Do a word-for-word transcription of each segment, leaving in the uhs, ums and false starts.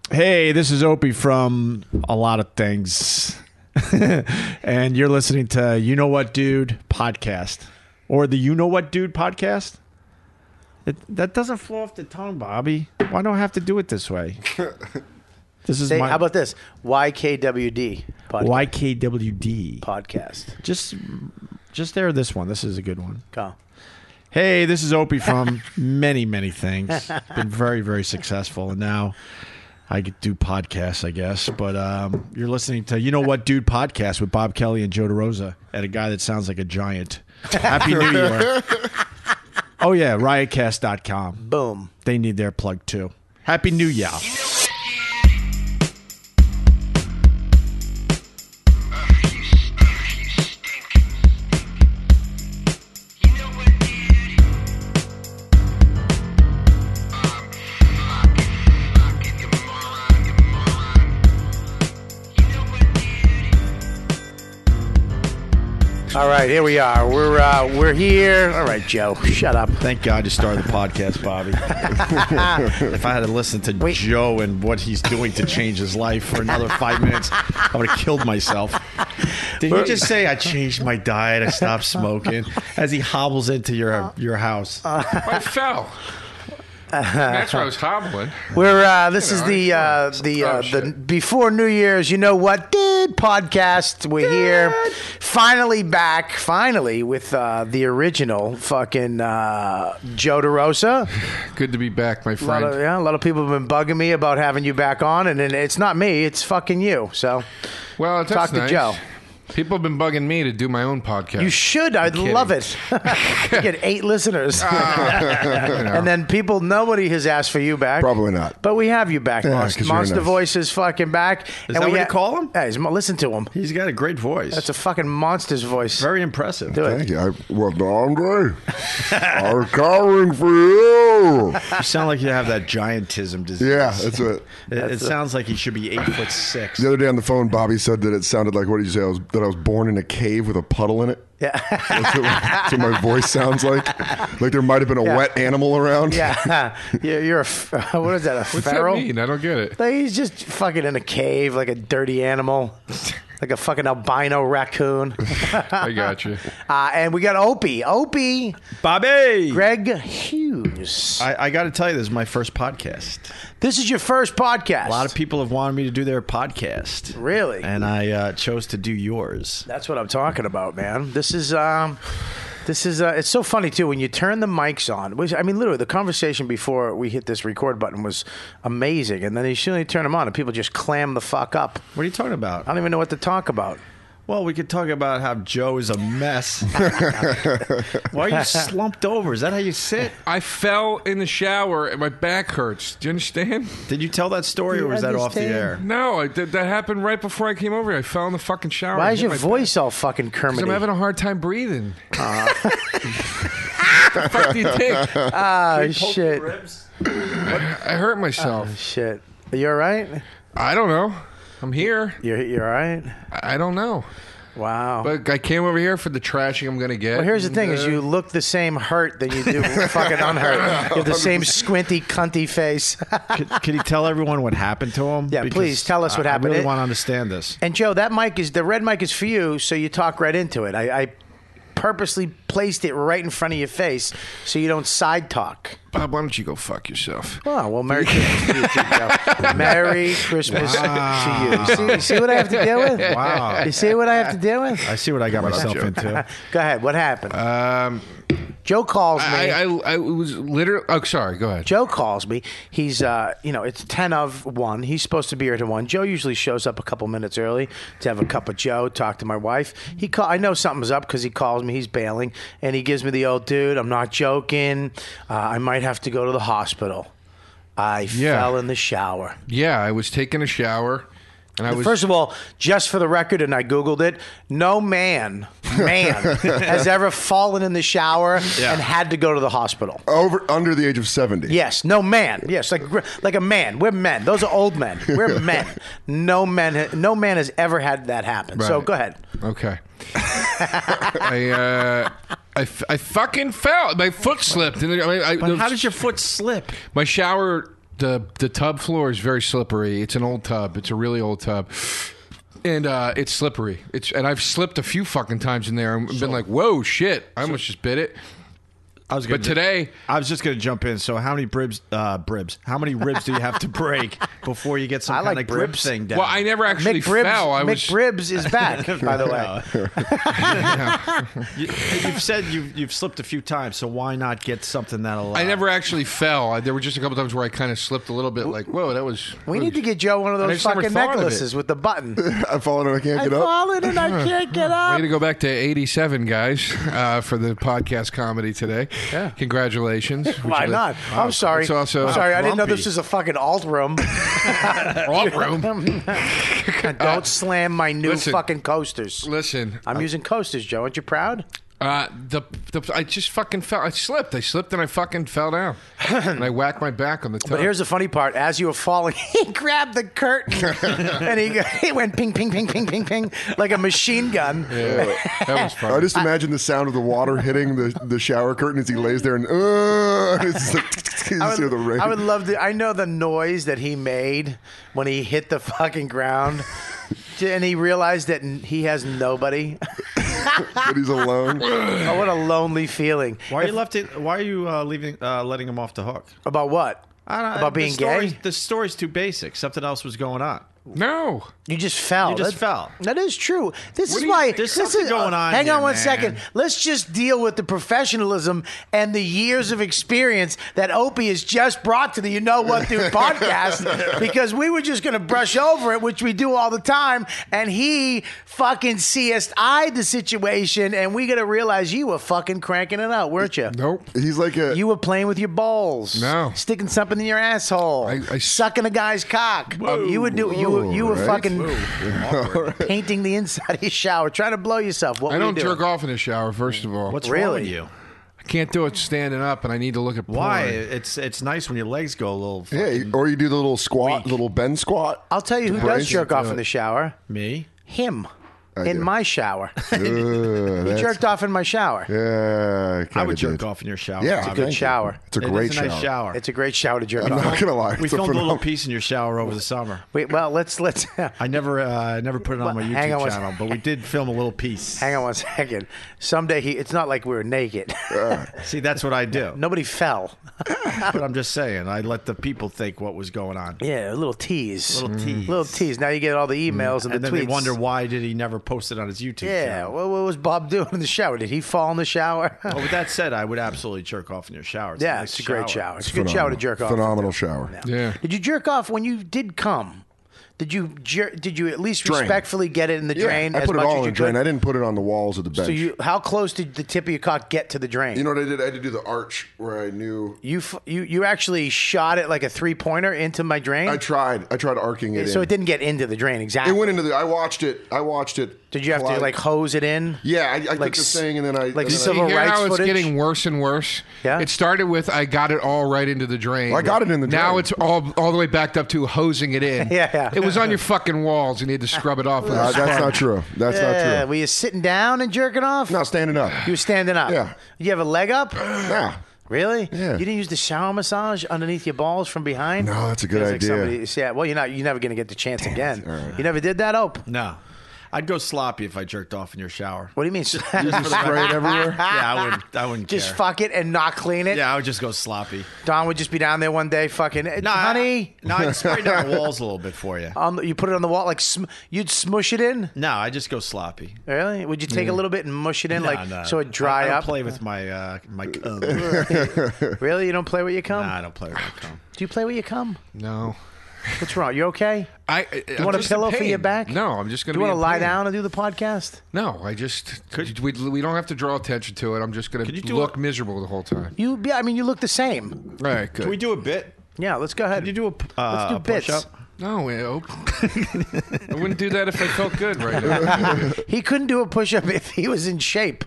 Hey, this is Opie from a lot of things. And you're listening to You Know What Dude podcast. Or the You Know What Dude podcast. It, that doesn't flow off the tongue, Bobby. Why do I have to do it this way? This is Say, my... How about this? Y K W D podcast. Y K W D. Podcast. Just, just there, this one. This is a good one. Go. Hey, this is Opie from many, many things. Been very, very successful. And now... I could do podcasts, I guess, but um, you're listening to You Know What Dude podcast with Bob Kelly and Joe DeRosa and a guy that sounds like a giant. Happy New Year. Oh, yeah, riotcast dot com. Boom. They need their plug, too. Happy New Year. All right, here we are. We're uh, we're here. All right, Joe, shut up. Thank God you started the podcast, Bobby. If I had to listen to Wait. Joe and what he's doing to change his life for another five minutes, I would have killed myself. Did you just say I changed my diet, I stopped smoking, as he hobbles into your your house? I fell. That's why I was hobbling. We're uh, this You is know, the uh, oh, the uh, the shit. before New Year's. You Know What Dude podcast. We're here, finally back, finally with uh, the original fucking uh, Joe DeRosa. Good to be back, my A lot friend. of, yeah, a lot of people have been bugging me about having you back on, and, and it's not me, it's fucking you. So well, that's talk to nice. Joe. People have been bugging me to do my own podcast. You should. I'd kidding. love it. You get eight listeners. Ah, you know. And then people, nobody has asked for you back. Probably not. But we have you back. Yeah, Monster, 'cause you're Monster nice. Voice is fucking back. Is And that we what you ha- call him? Yeah, he's, listen to him. He's got a great voice. That's a fucking monster's voice. very impressive. Do it. Thank you. I, well, Andre, I was covering for you. You sound like you have that giantism disease. Yeah, that's it. It, it sounds like he should be eight foot six. The other day on the phone, Bobby said that it sounded like, what did you say? I was, that I was born in a cave with a puddle in it. Yeah. That's what, that's what my voice sounds like. Like there might have been a Yeah. wet animal around. Yeah. You're, you're a, f- what is that, a What's feral? that mean? I don't get it. Like, he's just fucking in a cave like a dirty animal. Like a fucking albino raccoon. I got you. Uh, and we got Opie. Opie. Bobby! Greg Hughes. I, I got to tell you, this is my first podcast. This is your first podcast. A lot of people have wanted me to do their podcast. Really? And I uh, chose to do yours. That's what I'm talking about, man. This is um, this is uh, it's so funny too when you turn the mics on. Which, I mean, literally, the conversation before we hit this record button was amazing, and then you suddenly turn them on, and people just clam the fuck up. What are you talking about? I don't even know what to talk about. Well, we could talk about how Joe is a mess. Why are you slumped over? Is that how you sit? I fell in the shower and my back hurts. Do you understand? Did you tell that story, Do or you was that off the understand? air? No, I, that, that happened right before I came over here. I fell in the fucking shower. Why and is hit your my voice all fucking back. 'Cause Kermit? I'm having a hard time breathing. What the fuck do you think? Ah, shit. I hurt myself. Shit. Are you all right? I don't know. I'm here. You're you're all right? I I don't know. Wow. But I came over here for the trashing I'm going to get. Well, here's the and, thing: uh, is you look the same hurt than you do fucking unhurt. You have the same squinty, cunty face. Could, could he tell everyone what happened to him? Yeah, Because please, tell us what I- happened. I really It- want to understand this. And Joe, that mic is the red mic is for you, so you talk right into it. I, I purposely placed it right in front of your face so you don't side talk. Bob, why don't you go fuck yourself? Oh well, Merry Christmas to you, too, Joe. Merry Christmas Wow. to you. See, you see what I have to deal with? Wow. You see what I have to deal with? I see what I got myself Joe? into. Go ahead. What happened? Um, Joe calls me. I, I, I was literally. Oh, sorry. Go ahead. Joe calls me. He's, uh, you know, it's ten of one. He's supposed to be here to one. Joe usually shows up a couple minutes early to have a cup of Joe, talk to my wife. He call, I know something's up because he calls me. He's bailing, and he gives me the old dude. I'm not joking. Uh, I might have to go to the hospital. I Yeah. fell in the shower. Yeah, I was taking a shower, and I was. First of all, just for the record, and I Googled it, no man, man, has ever fallen in the shower and had to go to the hospital. Over under the age of seventy. Yes, no man. Yes, like like a man. We're men. Those are old men. We're men. No man. No man has ever had that happen. So Right. go ahead. Okay. I, uh, I, f- I fucking fell. My foot slipped. And I, I, But how did your foot slip? my shower the the tub floor is very slippery. It's an old tub. It's a really old tub. And uh, it's slippery. It's and I've slipped a few fucking times in there and been like, whoa, shit. I almost just bit it. I was gonna, But today, I was just going to jump in. So, how many bribs? Uh, bribs. How many ribs do you have to break before you get some I kind like of grip bribs. thing down? well, I never actually McBribs, fell. I was McBribs is back, by the way. you, you've said you've you've slipped a few times, so why not get something that'll? Uh, I never actually fell. I, there were just a couple times where I kind of slipped a little bit. Like, whoa, that was. We need to get Joe one of I those just never fucking thought of it. necklaces with the button. I've fallen and I can't I've get up. fallen and I can't get up. Way to go back to eighty-seven, guys, uh, for the podcast comedy today. Yeah. Congratulations. Why not? I'm sorry. It's also- I'm sorry. I didn't know grumpy. this was a fucking alt room. Alt room. Don't slam my new listen. fucking coasters. Listen, I'm using coasters, Joe. Aren't you proud? uh, the, the I just fucking fell. I slipped. I slipped and I fucking fell down. And I whacked my back on the tub. But here's the funny part. As you were falling, he grabbed the curtain and he, he went ping, ping, ping, ping, ping, ping, like a machine gun. Yeah, that was fun. I just imagine the sound of the water hitting the, the shower curtain as he lays there and uh, it's like, you I just hear would, the rain. I would love to. I know the noise that he made when he hit the fucking ground, and he realized that he has nobody. But he's alone. Oh, what a lonely feeling. Why are you left it? Why are you uh, leaving? Uh, letting him off the hook? About what? I don't know. About being the story's, gay? The story's too basic. Something else was going on. No. You just fell. You just That- fell. That is true. This What is do you- why. there's this something is, going on Hang here, on one man. second. Let's just deal with the professionalism and the years of experience that Opie has just brought to the You Know What Dude podcast, because we were just going to brush over it, which we do all the time, and he fucking C S I'd the situation, and we got to realize you were fucking cranking it out, weren't you? Nope. He's like a. You were playing with your balls. No. Sticking something in your asshole. I- I- sucking a guy's cock. you would do. You were. You were right? fucking painting the inside of your shower, trying to blow yourself. What I were don't you doing? jerk off in the shower, first of all. What's Really? wrong with you? I can't do it standing up, and I need to look at porn. Why? It's it's nice when your legs go a little. yeah, fucking- or you do the little squat, weak. little bend squat. I'll tell you who Brace. does jerk off do in it. the shower. Me? Him. I In do. my shower. Uh, He that's- jerked off in my shower. Yeah, I kinda would jerk did. off in your shower. Yeah, Bobby. thank Good you. shower. It's a It great is a nice shower. shower. It's a great shower to jerk I'm off. not gonna lie. We it's a filmed a little phenomenal- piece in your shower over the summer. Wait, well, let's let's I never uh, I never put it on my Well, hang on YouTube one channel, but we did film a little piece. hang on one second. Someday he. It's not like we were naked. See, that's what I do. Nobody fell. But I'm just saying, I let the people think what was going on. Yeah, a little tease. Little tease. Little tease. Now you get all the emails and, And the then tweets. they wonder why did he never post it on his YouTube Yeah, channel. what, what was Bob doing in the shower? Did he fall in the shower? Well, with that said, I would absolutely jerk off in your shower. It's yeah, nice it's a great shower. It's a good Phenomenal. shower to jerk off. Phenomenal shower. Yeah. Did you jerk off when you did come? Did you jer- did you at least Drain. respectfully get it in the Yeah, drain I as put much it all as in you the drain. could? I didn't put it on the walls of the bench. So you, how close did the tip of your cock get to the drain? You know what I did? I had to do the arch where I knew. you f- you you actually shot it like a three pointer into my drain. I tried. I tried arcing it. so in. it didn't get into the drain exactly. It went into the. I watched it. I watched it. Did you have to collide. like hose it in? Yeah, I, I like took the s- thing and then I. like and then civil You hear rights how it's footage? getting worse and worse? Yeah. It started with I got it all right into the drain. Well, I got it in the Now drain. it's all all the way backed up to hosing it in. Yeah, yeah. It was on your fucking walls, and you had to scrub it off with Uh, a that's sponge. not true. That's Yeah, not true. were you sitting down and jerking off? No, standing up. You were standing up. Yeah. Did you have a leg up? Yeah. Really? Yeah. You didn't use the shower massage underneath your balls from behind? No, that's a good Feels like idea. somebody- yeah. Well, you're not. You're never going to get the chance again. You never did that, Ope. No. I'd go sloppy if I jerked off in your shower. What do you mean? Just for the Spray it everywhere. Yeah, I wouldn't. I wouldn't Just care. fuck it and not clean it. Yeah, I would just go sloppy. Don would just be down there one day, fucking. No, honey. I, no, I'd spray down the walls a little bit for you. On the, you put it on the wall, like sm- you'd smush it in. No, I just go sloppy. Really? Would you take a little bit and mush it in, No, like no. so it I, dry I don't up? play with my uh, my. Um, Really? You don't play with your cum? nah, I don't play with my cum. Do you play with your cum? No. What's wrong? You okay? I, I, You want a pillow for your back? No, I'm just going Do to. you want to lie down and do the podcast? No, I just. we, we don't have to draw attention to it. I'm just going Could you to do look a- miserable the whole time. You, yeah. I mean, you look the same. All right, good. Can we do a bit? Yeah. Let's go ahead. Can you do a, uh, Let's do a bits. push-up? No, I hope. I wouldn't do that if I felt good right now. He couldn't do a push-up if he was in shape.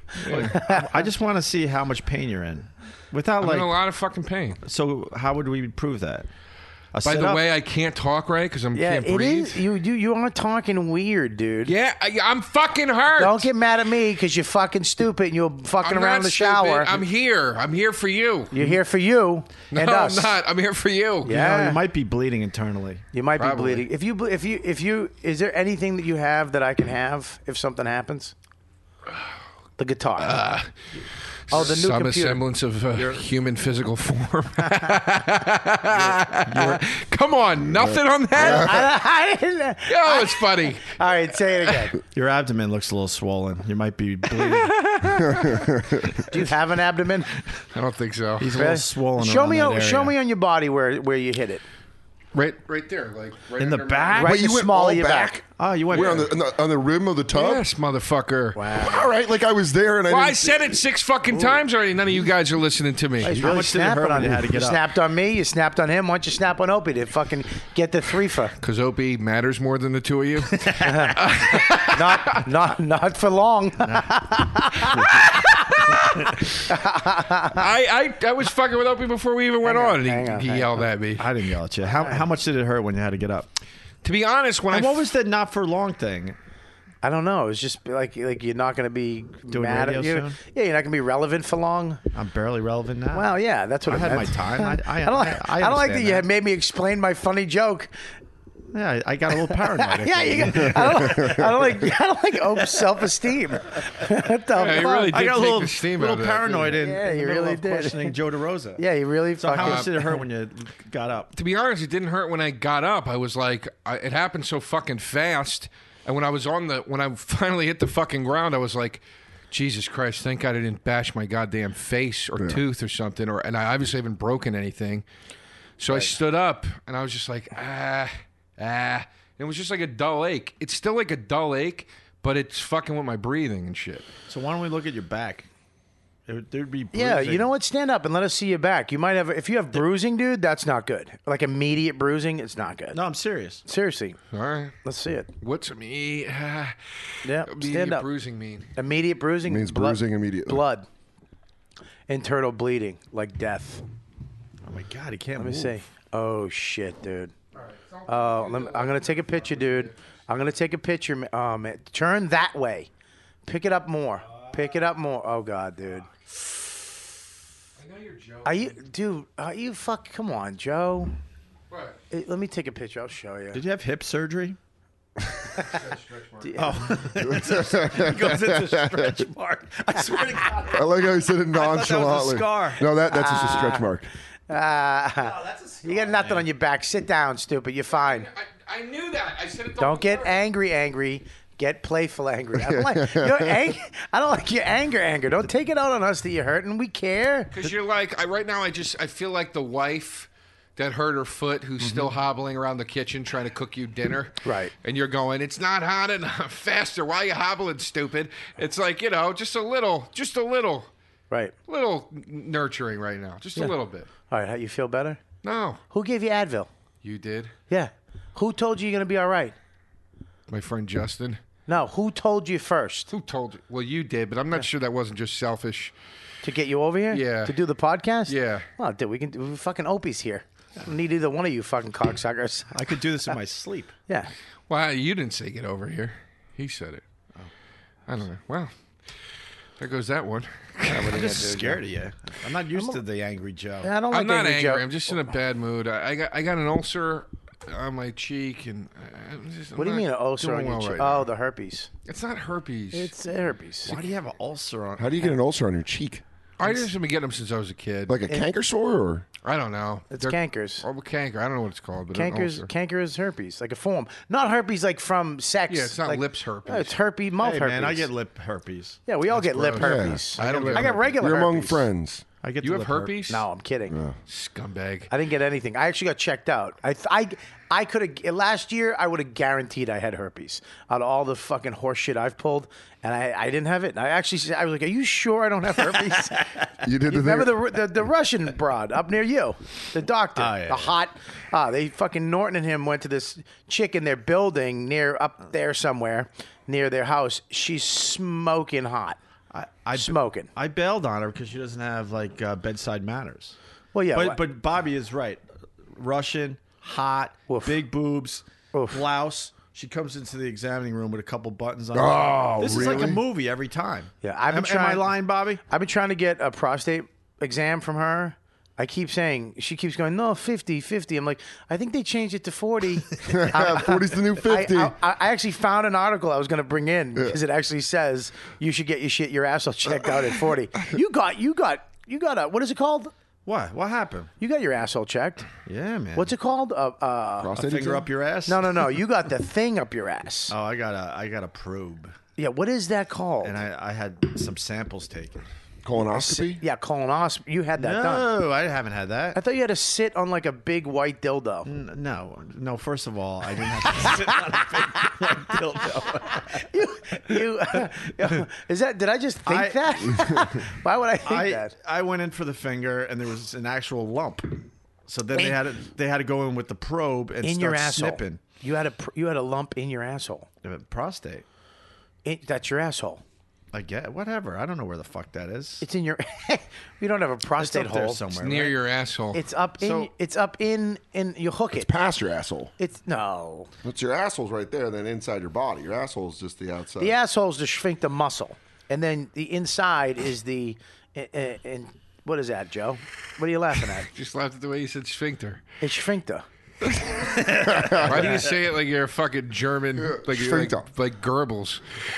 I just want to see how much pain you're in. Without I'm like, in a lot of fucking pain. so how would we prove that? A By the sit-up? way, I can't talk right because I Yeah, can't it breathe. is. You you you are talking weird, dude. Yeah, I, I'm fucking hurt. Don't get mad at me because you're fucking stupid and you're fucking I'm around not in the stupid. shower. I'm here. I'm here for you. You're here for you No, and us. I'm not. I'm here for you. You know, Yeah. you might be bleeding internally. You might Probably. be bleeding. If you ble- if you if you is there anything that you have that I can have if something happens? The guitar. Uh, oh, the new Some computer. semblance of uh, human physical form. Come on, nothing on that. I, I didn't. Oh, it's funny. All right, say it again. Your abdomen looks a little swollen. You might be bleeding. Do you have an abdomen? I don't think so. He's a little swollen. Show around me, that on, area. show me on your body where where you hit it. Right, right there, like right In the under my- back? Right Wait, in you the went small all of your back? back. Oh, you went Where on the, on the on the rim of the tub? Yes, motherfucker. All right, like I was there and I Well, I didn't. said it six fucking times already. None of you guys are listening to me. He's How really much did it snapping hurt on when you had to get you up? snapped on me. You snapped on him. Why don't you snap on Opie to fucking get the three for? Because Opie matters more than the two of you. Not not not for long. I, I I was fucking with Opie before we even went Hang on, on, and hang he, on, he hang yelled at me. I didn't yell at you. How, how much did it hurt when you had to get up? To be honest, when And I what was the not for long thing? I don't know. It's just like like you're not going to be Doing mad at radio you. soon? Yeah, you're not going to be relevant for long. I'm barely relevant now. Well, yeah, that's what I it had meant. my time. I- I- I don't like. I- I I, don't like that understand you that. had made me explain my funny joke. Yeah, I- I got a little paranoid. I Yeah, think. you got, I don't. I don't like. I don't like Ope's self-esteem. What the Yeah, he fuck? really I did got a take little, the steam little out of that, paranoid in, Yeah, in you the middle really of did. questioning Joe DeRosa. Yeah, he really. So fucking, how much did it hurt when you got up? To be honest, it didn't hurt when I got up. I was like, I, it happened so fucking fast. And when I was on the, when I finally hit the fucking ground, I was like, Jesus Christ, thank God I didn't bash my goddamn face or tooth or something. Or and I obviously haven't broken anything. So I stood up and I was just like, ah, ah. And it was just like a dull ache. It's still like a dull ache, but it's fucking with my breathing and shit. So why don't we look at your back? It would, there'd be Yeah, bruising. you know what? Stand up and let us see your back. You might have. If you have bruising, dude, that's not good. Like immediate bruising, it's not good. No, I'm serious. Seriously, All right. let's see it. What's me? Ah, Yeah, immediate stand up. bruising mean? Immediate bruising Means blood- bruising immediately. Blood. Internal bleeding, like death. Oh my God, he can't Let me move. see. Oh shit, dude. Oh, let me, I'm gonna take a picture, dude. I'm gonna take a picture. ma- Oh man, turn that way. Pick it up more. Pick it up more. Oh god, dude. I know you're joking. Are you, dude? Are you fuck? Come on, Joe. What? Eh, Let me take a picture. I'll show you. Did you have hip surgery? Do- Oh, it goes into stretch mark. I swear to God. I like how he said it thought that was a nonchalantly. scar. No, that that's just a stretch mark. Ah, you got nothing on your back. Sit down, stupid. You're fine. I, I knew that. I said it. the Don't whole get time. angry, angry. Get playful, angry. I don't like your ang- I don't like your anger, anger. Don't take it out on us that you're hurting. We care. Because you're like, I, right now, I just, I feel like the wife that hurt her foot who's still hobbling around the kitchen trying to cook you dinner. Right. And you're going, it's not hot enough. Faster. Why are you hobbling, stupid? It's like, you know, just a little, just a little, Right. little nurturing right now. Just a little bit. All right. How you feel better? No. Who gave you Advil? You did? Yeah. Who told you you're gonna be all right? My friend Justin. No. Who told you first Who told you? Well, you did, but I'm not sure that wasn't just selfish. to get you over here? Yeah. To do the podcast? Yeah. Well, dude, we can do fucking Opie's here. I don't need either one of you fucking cocksuckers. I could do this in my sleep. Yeah. Well, you didn't say get over here. He said it. I don't know. Well, there goes that one. I'm just scared of you. I'm not used to the angry Joe. I don't like I'm not angry angry. Joe. I'm just in a bad mood. I, I got I got an ulcer on my cheek, and I'm just, What do you mean an ulcer on your well cheek? right Oh, now. the herpes. It's not herpes. It's herpes. Why do you have an ulcer on? How do you get an ulcer on your cheek? I just have been getting them since I was a kid. Like a canker sore, or I don't know. It's They're- cankers. Or canker. I don't know what it's called, but an Cankers, ulcer. canker is herpes, like a form. Not herpes like from sex. Yeah, it's not like, lips herpes. No, it's herpes, mouth Hey herpes. man, I get lip herpes. Yeah, we all get lip gross. herpes. I don't get I got herpes. regular you're among herpes. friends. I get You the have lip herpes? No, I'm kidding. Scumbag. I didn't get anything. I actually got checked out. I I I could have last year. I would have guaranteed I had herpes out of all the fucking horse shit I've pulled, and I, I didn't have it. And I actually said- I was like, "Are you sure I don't have herpes?" You did You the remember thing. the, the the Russian broad up near you, the doctor, Oh, yeah, the yeah. hot. Ah, they fucking Norton and him went to this chick in their building near up there somewhere near their house. She's smoking hot, I, I smoking. I bailed on her because she doesn't have like uh, bedside manners. Well, yeah, but wha- but Bobby is right. Russian hot, Oof. big boobs, Oof. blouse. She comes into the examining room with a couple buttons on. Oh, this is like a really? movie every time. Yeah, I've been am, am I trying- lying, Bobby? I've been trying to get a prostate exam from her. I keep saying, she keeps going, no, fifty, fifty. I'm like, I think they changed it to forty. forty's the new fifty. I, I, I actually found an article I was going to bring in because it actually says you should get your shit, your asshole checked out at forty. You got, you got, you got a, what is it called? What? What happened? You got your asshole checked. Yeah, man. What's it called? Uh, uh, Prostate Finger exam? up your ass? no, no, no. You got the thing up your ass. Oh, I got a I got a probe, Yeah, what is that called? and I, I had some samples taken. Colonoscopy? yeah, colonoscopy. You had that done. No, I haven't had that. I thought you had to sit on like a big white dildo. N- No, no. First of all, I didn't have to sit on a big white dildo. You, you is that? Did I just think I- that? Why would I think I that? I went in for the finger, and there was an actual lump. So then they In- had to, they had to go in with the probe and In start your asshole. snipping. You had a pr- you had a lump in your asshole. Uh, Prostate. It, that's your asshole. I get whatever. I don't know where the fuck that is. It's in your. You don't have a It's prostate up there hole. somewhere. Near right? your asshole. It's up in. So- it's up in. In you hook it. Past your asshole. It's no. That's your asshole's right there, then inside your body. Your asshole's just the outside. The asshole's the sphincter muscle, and then the inside is the. And, and what is that, Joe? What are you laughing at? Just laughed at the way you said sphincter. It's sphincter. Why do you say it like you're a fucking German, like you're like, Sphincter. like Goebbels?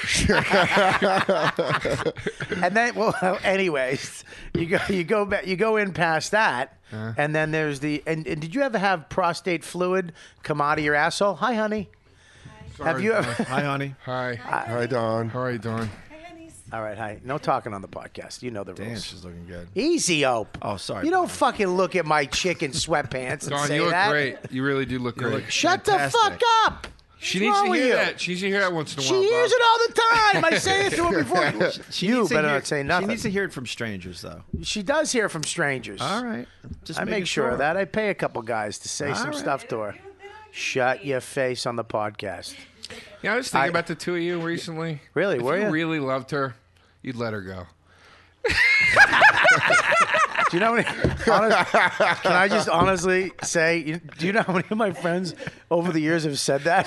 And then, well, anyways, you go, you go back, you go in past that, and then there's the. And, and did you ever have prostate fluid come out of your asshole? Hi, honey. Have you ever? Hi, honey. Hi. Hi, Don. How are you doing? All right, hi. No talking on the podcast. You know the Damn, rules. she's looking good. Easy, Ope. Oh, sorry, You don't Bobby. fucking look at my chicken sweatpants and Don, say you look that. great. You really do look great. look- Shut Fantastic. the fuck up. she What's needs wrong to with hear you? that. She needs to hear that once in a She while. hears Bob. it all the time. I say it to her before. She you needs to better hear- not say nothing. She needs to hear it from strangers, though. She does hear from strangers. All right. Just I making make sure of that. I pay a couple guys to say some right. stuff to her. Shut your face on the podcast. Yeah, I was thinking I- about the two of you recently. Really? If Were you you? really loved her, you'd let her go. Do you know how many? Honest, can I just honestly say? you- Do you know how many of my friends over the years have said that?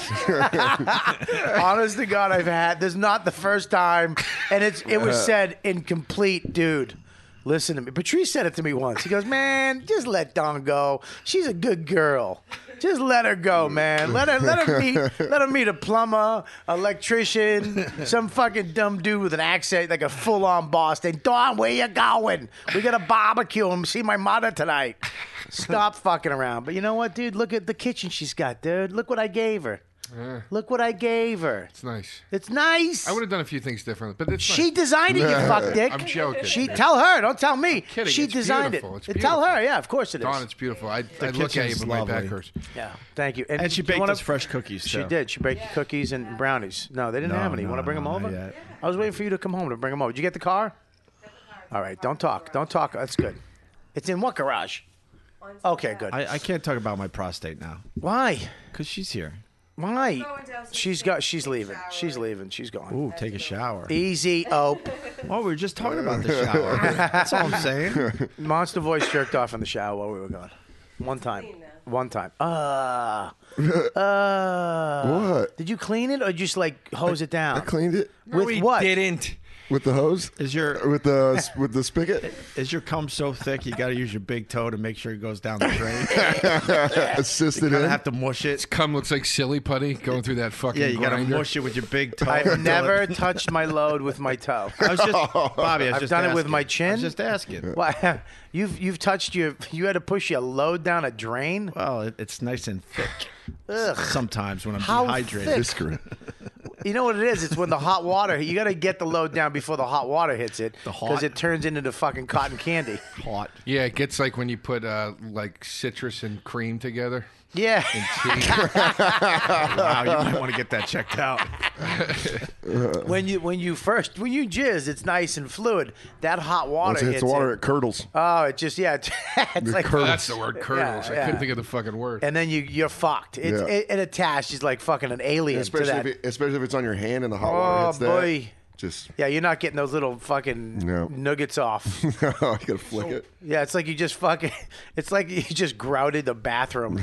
Honest to God, I've had. This is not the first time, and it's it was said in complete, dude. Listen to me. Patrice said it to me once. He goes, "Man, just let Dawn go. She's a good girl. Just let her go, man. Let her let her meet let her meet a plumber, electrician, some fucking dumb dude with an accent like a full on Boston. Dawn, where you going? We got a barbecue and see my mother tonight. Stop fucking around. But you know what, dude? Look at the kitchen she's got, dude. Look what I gave her. Look what I gave her. It's nice. It's nice. I would have done a few things differently, but it's She nice. designed it, you fuck dick. I'm joking. She tell her, don't tell me. kidding. She It's designed beautiful. it. It's Tell beautiful. her, yeah, of course it is. Dawn, it's beautiful. I, I look at you, kitchen's but my back lovely. hurts. Yeah, thank you. And she you baked wanna- us fresh cookies, too. She did. She baked cookies and brownies. No, they didn't No, have any. You no, want to bring no, them not over? yet. I was waiting for you to come home to bring them over. Did you get the car? All right, don't talk. Don't talk. That's good. It's in what garage? Okay, good. I, I can't talk about my prostate now Why? because she's here. Why? Going downstairs She's to got. take She's a leaving. shower. She's leaving. She's going. Ooh, take a shower. Easy, oh. Oh, we were just talking about the shower. That's all I'm saying. Monster Voice jerked off in the shower while we were gone. One time. Clean now. One time. Uh, uh. What? Did you clean it or just like hose it down? I cleaned it No, With we what? didn't. with the hose. Is your With the with the spigot. is your cum so thick you got to use your big toe to make sure it goes down the drain? Assisted You gotta in. have to mush it. Cum looks like silly putty going through that fucking Yeah, you got to grinder. mush it with your big toe. I've until never it- touched my load with my toe. I was just Bobby. I was I've just done it with asking. my I chin. was just asking. Why? You've you've touched your. You had to push your load down a drain. Well, it, it's nice and thick. Ugh. Sometimes when I'm How dehydrated. thick? Viscera. You know what it is? It's when the hot water. You got to get the load down before the hot water hits it, The hot- because it turns into the fucking cotton candy. Hot. Yeah, it gets like when you put uh, like citrus and cream together. Yeah. Wow, you might want to get that checked out. when you when you first when you jizz, it's nice and fluid. That hot water Once it hits hits the water, it. it curdles. Oh, it just yeah. It's, it's like curdles. That's the word, curdles. Yeah, I yeah. couldn't think of the fucking word. and then you you're fucked. It's Yeah. it, it attaches like fucking an alien to Especially that. if it, especially if it's on your hand and the hot Oh, water hits boy. that. Just Yeah, you're not getting those little fucking No. nuggets off. I gotta flick it. Yeah, it's like you just fucking. It's like you just grouted the bathroom.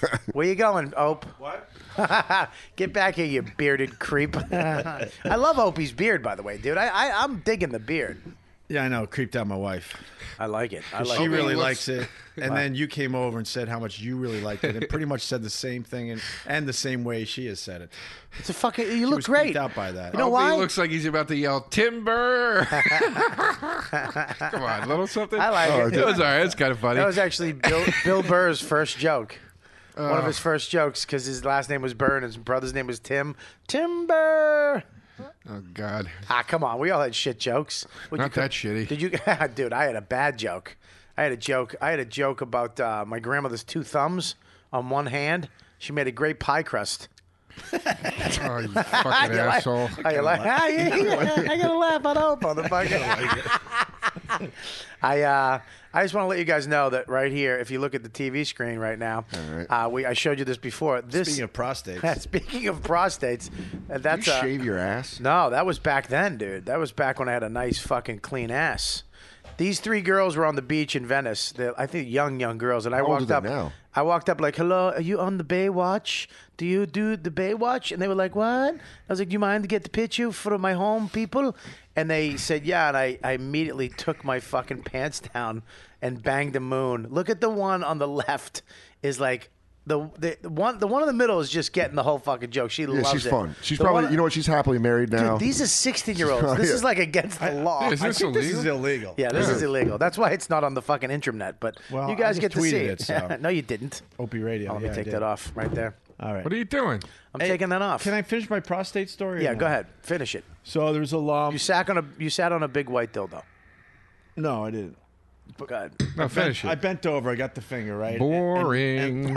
Where you going, Ope? What? Get back here, you bearded creep. I love Opie's beard, by the way, dude. I, I I'm digging the beard. Yeah, I know. Creeped out my wife. I like it. I like She it. really looks- likes it. And then you came over and said how much you really liked it, and pretty much said the same thing and, and the same way she has said it. It's a fucking. You She look was great. creeped out by that. You know Opie why? looks like he's about to yell timber. Come on, little something. I like Oh, it. It was all right. It's kind of funny. That was actually Bill, Bill Burr's first joke. One Uh. of his first jokes, because his last name was Burr and his brother's name was Tim. Timber. oh God. Ah, come on. We all had shit jokes. Would Not you, that shitty. Did you, dude? I had a bad joke. I had a joke. I had a joke about uh, my grandmother's two thumbs on one hand. She made a great pie crust. Oh, you fucking You like- asshole. Oh, you like? Ah, yeah, yeah, I gotta laugh at hope, motherfucker. I uh, I just want to let you guys know that right here, if you look at the T V screen right now, right. uh, we I showed you this before. This Speaking of prostates. speaking of prostates, uh, that's you uh, shave your ass? no, that was back then, dude. That was back when I had a nice fucking clean ass. These three girls were on the beach in Venice. They're, I think young, young girls. And I How old walked are up. they now? I walked up like, "Hello, are you on the Baywatch? Do you do the Baywatch?" And they were like, "What?" I was like, "Do you mind to get the picture for my home people?" And they said, "Yeah." And I, I immediately took my fucking pants down and banged the moon. Look at the one on the left is like. The, the the one the one in the middle is just getting the whole fucking joke. She Yeah, loves she's it. fun. She's The probably, one- you know what? She's happily married now. Dude, these are sixteen-year-olds. This Yeah. is like against the law. Is I this think this is illegal? illegal. Yeah, this Yeah. is illegal. That's why it's not on the fucking intranet. But Well, you I guys just get to see tweeted it. it, so. No, you didn't. Opie Radio. Oh, let yeah, me I take did. that off right there. All right. Uh, What are you doing? I'm Hey, taking that off. Can I finish my prostate story? or yeah, no? go ahead. Finish it. So there's a lump. You sat on a you sat on a big white dildo. No, I didn't. Go ahead. No, finish I it. bent over. I got the finger right. Boring.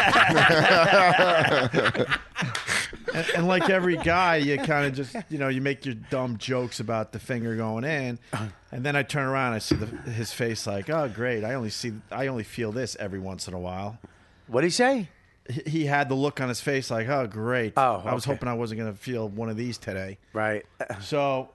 And, and like every guy, you kind of just, you know, you make your dumb jokes about the finger going in, and then I turn around, I see the, his face like, oh, great. I only see, I only feel this every once in a while. What did he say? He he had the look on his face like, oh, great. Oh, I was okay. hoping I wasn't going to feel one of these today. Right. So,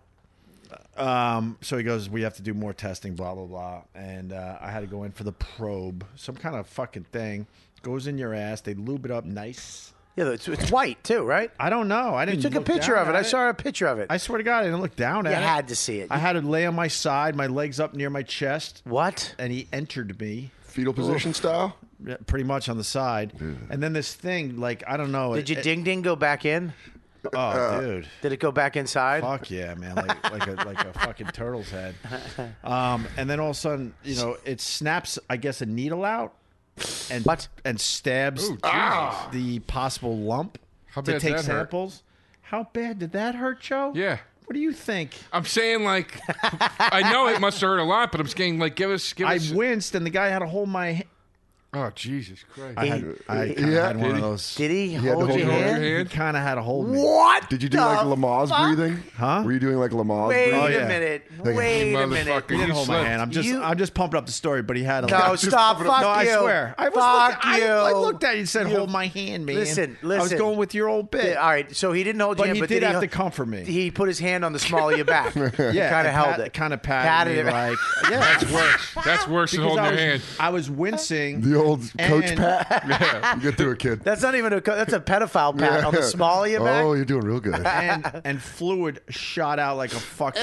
um, so he goes, we have to do more testing, blah blah blah, and uh, I had to go in for the probe, some kind of fucking thing. Goes in your ass. They lube it up nice. Yeah, it's, it's white too, right? I don't know. I You didn't. took a look picture down of it. at I saw a picture of it. I swear to God, I didn't look down you at it. had to see it. I had to lay on my side, my legs up near my chest, What? and he entered me Fetal position style? yeah, pretty much on the side. And then this thing, like I don't know. Did it- your it- ding ding go back in? Oh, dude. Did it go back inside? Fuck yeah, man! Like like a like a fucking turtle's head. Um, and then all of a sudden, you know, it snaps. I guess a needle out, and What? and stabs Ooh, Jesus. the possible lump How to bad take did that hurt? samples. How bad did that hurt, Joe? Yeah. What do you think? I'm saying like, I know it must hurt a lot, but I'm saying like, give us, give I us. winced, and the guy had to hold my. ha- Oh Jesus Christ! I had, I He- kinda Yeah. had one Did of he? those. Did he had to hold hold your your hand? hand? He kind of had to hold me. What? Did you do the like Lamaze fuck? breathing? Huh? Were you doing like Lamaze Wait breathing? Oh, a yeah. minute. Like, Wait a minute. motherfucker. He didn't You hold my slept. hand. I'm just You- I'm just pumping up the story, but he had a. No, Just stop. pump it up. Fuck no, I you. swear. I was Fuck looking, you. I, I looked at you and said, You- "Hold my hand, man." Listen, I was listen. going with your old bit. Yeah, all right, so he didn't hold But your hand, he but did he, have to comfort me. He put his hand on the small of your back. yeah, kind of held pat, it. Kind of patted, Patted me it. like, yeah, that's worse. That's worse than Because holding I your was, hand. I was wincing. The old coach And- pat? You get through a kid. That's not even a. co- That's a pedophile pat on the small of your back. Oh, you're doing real good. and and fluid shot out like a fucking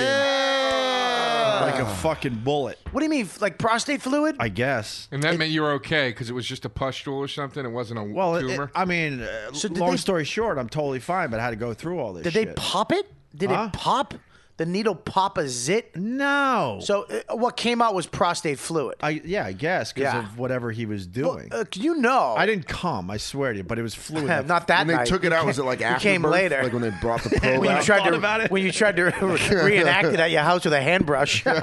Ugh. like a fucking bullet. What do you mean, like prostate fluid? I guess. And that meant you were okay because it was just a pustule or something. It wasn't a Well, it- tumor. it- I mean, uh, So did long they- story short, I'm totally fine, but I had to go through all this. Did they shit. pop it? Did Huh? it pop? The needle pop a zit? No. So uh, what came out was prostate fluid. I yeah, I guess because Yeah. of whatever he was doing. Uh, you know, I didn't come, I swear to you, but it was fluid. that- not that When they night. took it out, was it like It after came birth? later. Like when they brought the probe when you out? tried thought to about it. when you tried to reenact it at your house with a handbrush. but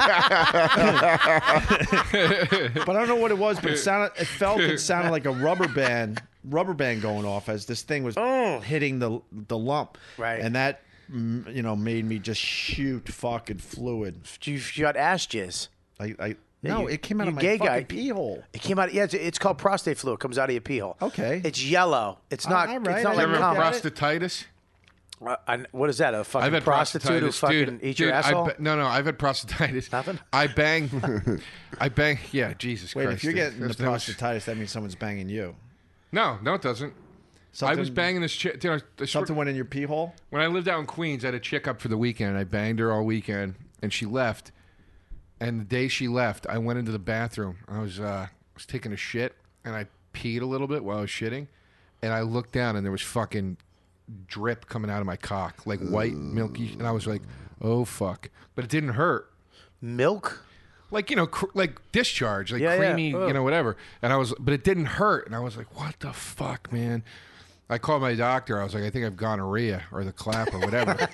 I don't know what it was, but it sounded, it felt, it sounded like a rubber band, rubber band going off as this thing was hitting the the lump, Right. And that, mm, you know, made me just shoot fucking fluid. you, you got ass jizz. I, I no, you- it came out you of my gay fucking guy. pee hole. It came out. Yeah, it's, it's called prostate fluid. It comes out of your pee hole. Okay. It's yellow. It's not. all right. It's not I like you never ever cum. have prostatitis? Uh, I- what is that? A fucking I've had prostitute who prostatitis, fucking dude. eat dude, your I asshole? ba- no, no, I've had prostatitis. Nothing? I bang, I bang. Yeah, Jesus Wait, Christ. if you're getting the There's no- prostatitis, that means someone's banging you. No, no, it doesn't. Something, I was banging this chick. You know, I swear- Something went in your pee hole? when I lived out in Queens, I had a chick up for the weekend. And I banged her all weekend, and she left. And the day she left, I went into the bathroom. I was uh, was taking a shit, and I peed a little bit while I was shitting. And I looked down, and there was fucking drip coming out of my cock, like white, milky. And I was like, oh, fuck. But it didn't hurt. Milk? Like, you know, cr- like discharge, like Yeah, yeah. creamy, Ugh. you know, whatever. And I was, but it didn't hurt. And I was like, what the fuck, man? I called my doctor. I was like, I think I've gonorrhea or the clap or whatever.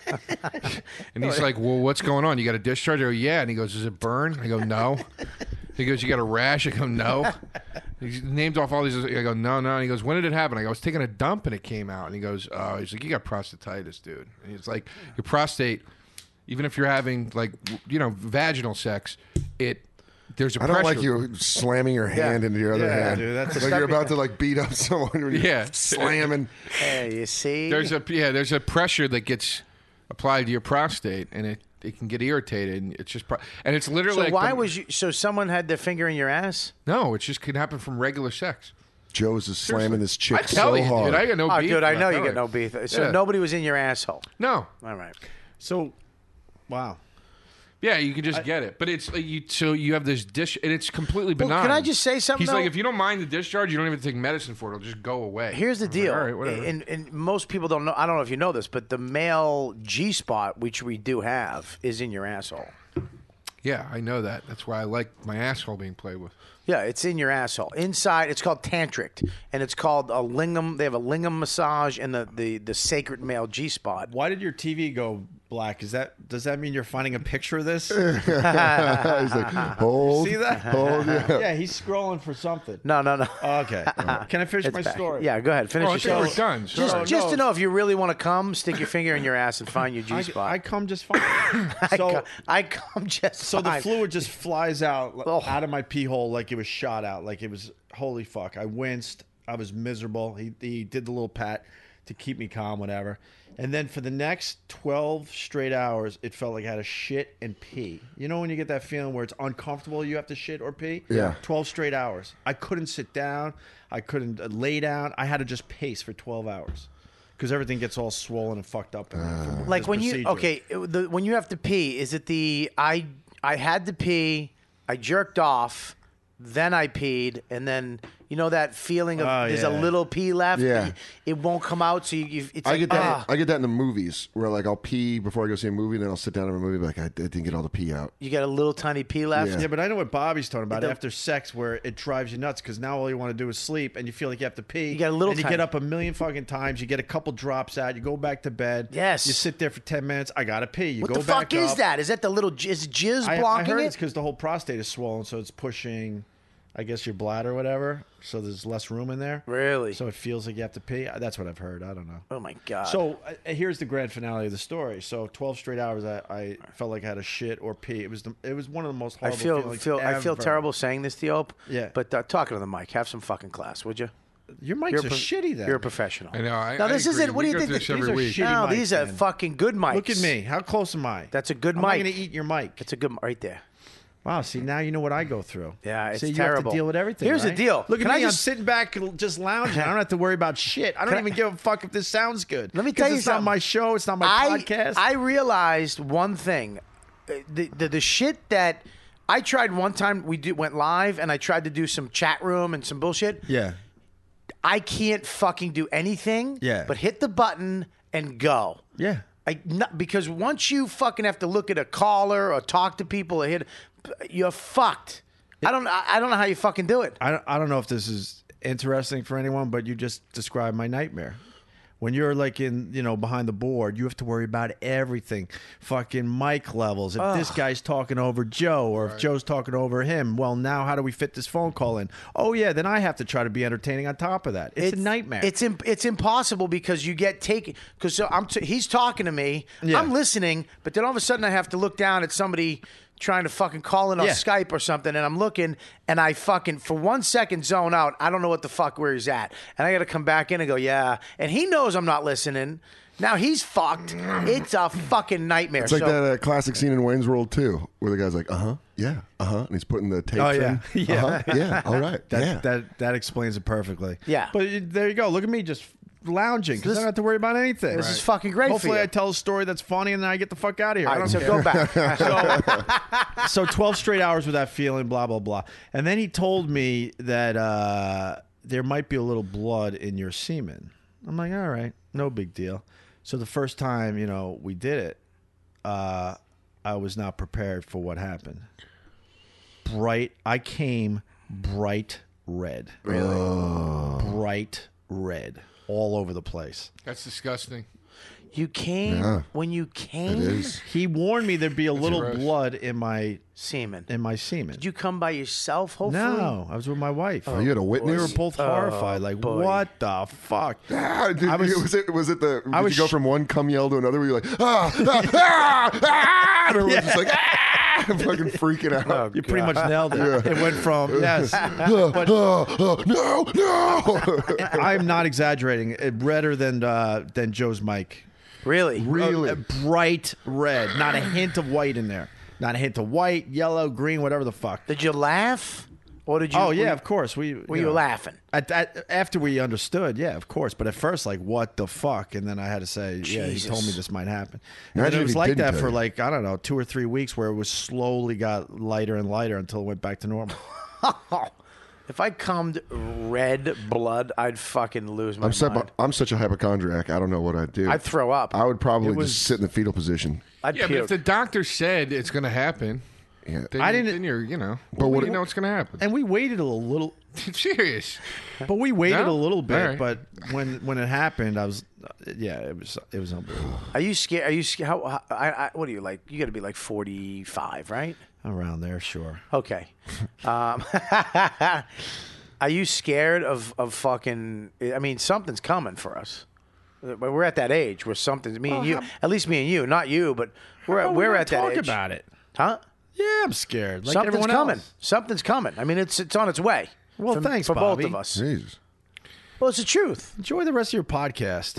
And he's like, well, what's going on? You got a discharge? I go, yeah. And he goes, does it burn? I go, no. He goes, you got a rash? I go, no. He named off all these. I go, no, no. And he goes, when did it happen? I go, I was taking a dump and it came out. And he goes, oh, he's like, you got prostatitis, dude. And he's like, your prostate, even if you're having like, you know, vaginal sex, it, there's a I don't pressure. like you slamming your hand into your other Yeah, hand. dude, that's- like you're about to like beat up someone. When you're Yeah. slamming. Hey, you see? There's a yeah, there's a pressure that gets applied to your prostate, and it, it can get irritated. And it's just pro- and it's literally so like why the- was you? So someone had their finger in your ass? no? It just can happen from regular sex. Joe's is slamming this chick I tell so you, hard. dude, I got no Oh, beef. dude, I with know that. you get no beef. So Yeah. nobody was in your asshole. No, All right. So, wow. yeah, you can just get it, but it's like you. So you have this dish, and it's completely Well, benign. can I just say something, He's like, though? if you don't mind the discharge, you don't even take medicine for it. It'll just go away. Here's the I'm like, deal, all right, whatever. and, and most people don't know. I don't know if you know this, but the male G spot, which we do have, is in your asshole. yeah, I know that. That's why I like my asshole being played with. Yeah, it's in your asshole. Inside, it's called tantric, and it's called a lingam. They have a lingam massage and the the, the sacred male G spot. Why did your T V go black? Is that does that mean you're finding a picture of this? He's like, hold, See that? hold, yeah. Yeah, he's scrolling for something. No, no, no. Okay. Can I finish It's my back. story? Yeah, go ahead. Finish Oh, I your think story. we're done. Just, Sorry. just no. to know if you really want to come, stick your finger in your ass and find your G I, spot. I come just fine. I, So, co- I come just so the fine. fluid just flies out Oh. out of my pee hole like it was shot out. Like it was holy fuck. I winced. I was miserable. He he did the little pat to keep me calm, whatever. And then for the next twelve straight hours, it felt like I had to shit and pee. You know when you get that feeling where it's uncomfortable, you have to shit or pee? Yeah. twelve straight hours. I couldn't sit down. I couldn't uh, lay down. I had to just pace for twelve hours because everything gets all swollen and fucked up. in there from like this when you procedure. okay it- the, when you have to pee, is it the I I had to pee, I jerked off, then I peed, and then you know that feeling of Oh, there's yeah. a little pee left. Yeah. it won't come out, so you. you it's I like, get that. ah. I get that in the movies where like I'll pee before I go see a movie, and then I'll sit down in a movie and be like I, I didn't get all the pee out. You got a little tiny pee left. Yeah. Yeah, but I know what Bobby's talking about It don't- after sex, where it drives you nuts because now all you want to do is sleep, and you feel like you have to pee. You get a little and you tiny- get up a million fucking times. You get a couple drops out. You go back to bed. Yes. You sit there for ten minutes. I gotta pee. You What go the fuck back is up. that? Is that the little j- is jizz I, I blocking heard it? it's because the whole prostate is swollen, so it's pushing, I guess, your bladder or whatever. So there's less room in there. Really? So it feels like you have to pee. That's what I've heard. I don't know. Oh my god. So uh, here's the grand finale of the story. So twelve straight hours, I, I felt like I had a shit or pee. It was the, it was one of the most I horrible feel feelings feel I feel ever. terrible saying this to you, Ope. Yeah. But uh, talking to the mic, have some fucking class, would you? Your mics You're are a pro- shitty. Then You're a professional. I know. I, Now I this agree. isn't. What We do you go think? through that- this every these are week. shitty No, mics, these are man. fucking good mics. Look at me. How close am I? That's a good I'm mic. not going to eat your mic. It's a good right there. Wow. See, now you know what I go through. Yeah, it's see, you terrible. have to deal with everything. Here's the right? deal. Look Can at I me. just- I'm sitting back, just lounging. I don't have to worry about shit. I don't Can I- even give a fuck if this sounds good. Let me 'Cause tell you it's something. not my show. It's not my I, podcast. I realized one thing. Uh, The, the the shit that I tried one time, we do, went live, and I tried to do some chat room and some bullshit. yeah. I can't fucking do anything. Yeah. But hit the button and go. Yeah. I not, because once you fucking have to look at a caller or talk to people or hit, you're fucked. I don't. I I don't know how you fucking do it. I don't, I don't know if this is interesting for anyone, but you just described my nightmare. When you're like in, you know, behind the board, you have to worry about everything. Fucking mic levels. If this guy's talking over Joe or if Joe's talking over him, well, now how do we fit this phone call in? Oh, yeah, then I have to try to be entertaining on top of that. It's, a nightmare. It's imp- it's impossible because you get taken because so I'm t- he's talking to me. Yeah. I'm listening, but then all of a sudden I have to look down at somebody trying to fucking call in on Yeah. Skype or something, and I'm looking, and I fucking for one second zone out. I don't know what the fuck where he's at, and I got to come back in and go, yeah. And he knows I'm not listening. Now he's fucked. It's a fucking nightmare. It's like so, that uh, classic scene in Wayne's World two, where the guy's like, "Uh huh, yeah, uh huh," and he's putting the tapes Oh, yeah. in. Yeah. Uh-huh, yeah, all right, That yeah. that that explains it perfectly. Yeah. But it- there you go. Look at me just lounging because I don't have to worry about anything. This is fucking great for Hopefully, you. I tell a story that's funny and then I get the fuck out of here. All I right, don't so care. go back. so twelve straight hours with that feeling, blah blah blah, and then he told me that uh, there might be a little blood in your semen. I'm like, all right, no big deal. So the first time, you know, we did it, uh, I was not prepared for what happened. Bright, I came bright red, really, bright red, all over the place. That's disgusting. You came Yeah. when you It came. is. He warned me there'd be a little gross. blood in my Semen. in my semen. Did you come by yourself? Hopefully. No, I was with my wife. Oh, you had a witness. We were both horrified. Like, boy. what the fuck? Ah, did, I was- was, it was it the did I was you go sh- from one cum yell to another where you're like ah ah ah, ah and everyone's just like ah fucking freaking out. You pretty much nailed it. It went from yes. Ah, ah, ah, no, no. I'm not exaggerating. It redder than uh, than Joe's mic. Really? Really? A bright red, not a hint of white in there. Not a hint of white, yellow, green, whatever the fuck. Did you laugh? Or did you? Oh were yeah, you- of course. We Were you laughing? At, at, after we understood, yeah, of course. But at first, like, what the fuck? And then I had to say, yeah, he Jesus. told me this might happen. And Imagine it if was he like didn't that tell for you. like I don't know, two or three weeks, where it was slowly got lighter and lighter until it went back to normal. If I cummed red blood, I'd fucking lose my I'm such, mind. I'm such a hypochondriac. I don't know what I'd do. I'd throw up. I would probably It was- just sit in the fetal position. I'd Yeah, but puke. if the doctor said it's going to happen, Yeah. then, I didn't- then you're, you know, But well, what- you know it's going to happen. And we waited a little, Serious. but we waited No? a little bit. All right. But when when it happened, I was, yeah, it was it was unbelievable. Are you scared? Are you scared? How, how, I, I, what are you like? You got to be like forty-five, right? Around there, sure. Okay. Um, are you scared of, of fucking? I mean, something's coming for us. But we're at that age where something's me and you. At least me and you, not you, but we're Oh, we're we at that talk age. about it. Huh? Yeah, I'm scared. Like Something's everyone coming. else. Something's coming. I mean, it's it's on its way. Well, for, thanks, for Bobby. both of us. Jesus. Well, it's the truth. Enjoy the rest of your podcast.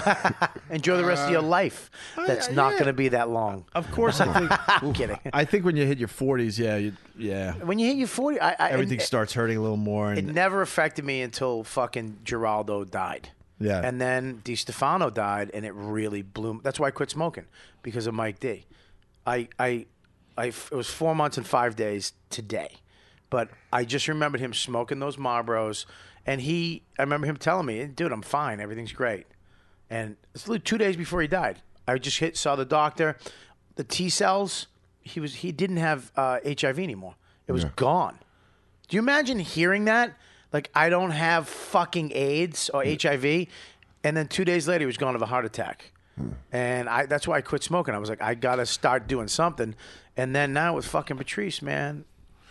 Enjoy the rest of your life. That's I- not yeah. going to be that long. Of course, I think. I'm kidding. I think when you hit your forties, yeah, you, yeah, When you hit your forty, I, I, everything it, starts hurting a little more. it And never affected me until fucking Geraldo died. Yeah. And then DiStefano died, and it really blew. That's why I quit smoking, because of Mike D. I, I, I, it was four months and five days today. But I just remembered him smoking those Marlboros, and he, I remember him telling me, dude, I'm fine. Everything's great. And it's literally two days before he died. I just hit, saw the doctor. The T cells, he was, he didn't have uh, H I V anymore. It was Yeah. gone. Do you imagine hearing that? Like, I don't have fucking AIDS or H I V. And then two days later, he was gone of a heart attack. And I that's why I quit smoking. I was like, I got to start doing something. And then now with fucking Patrice, man.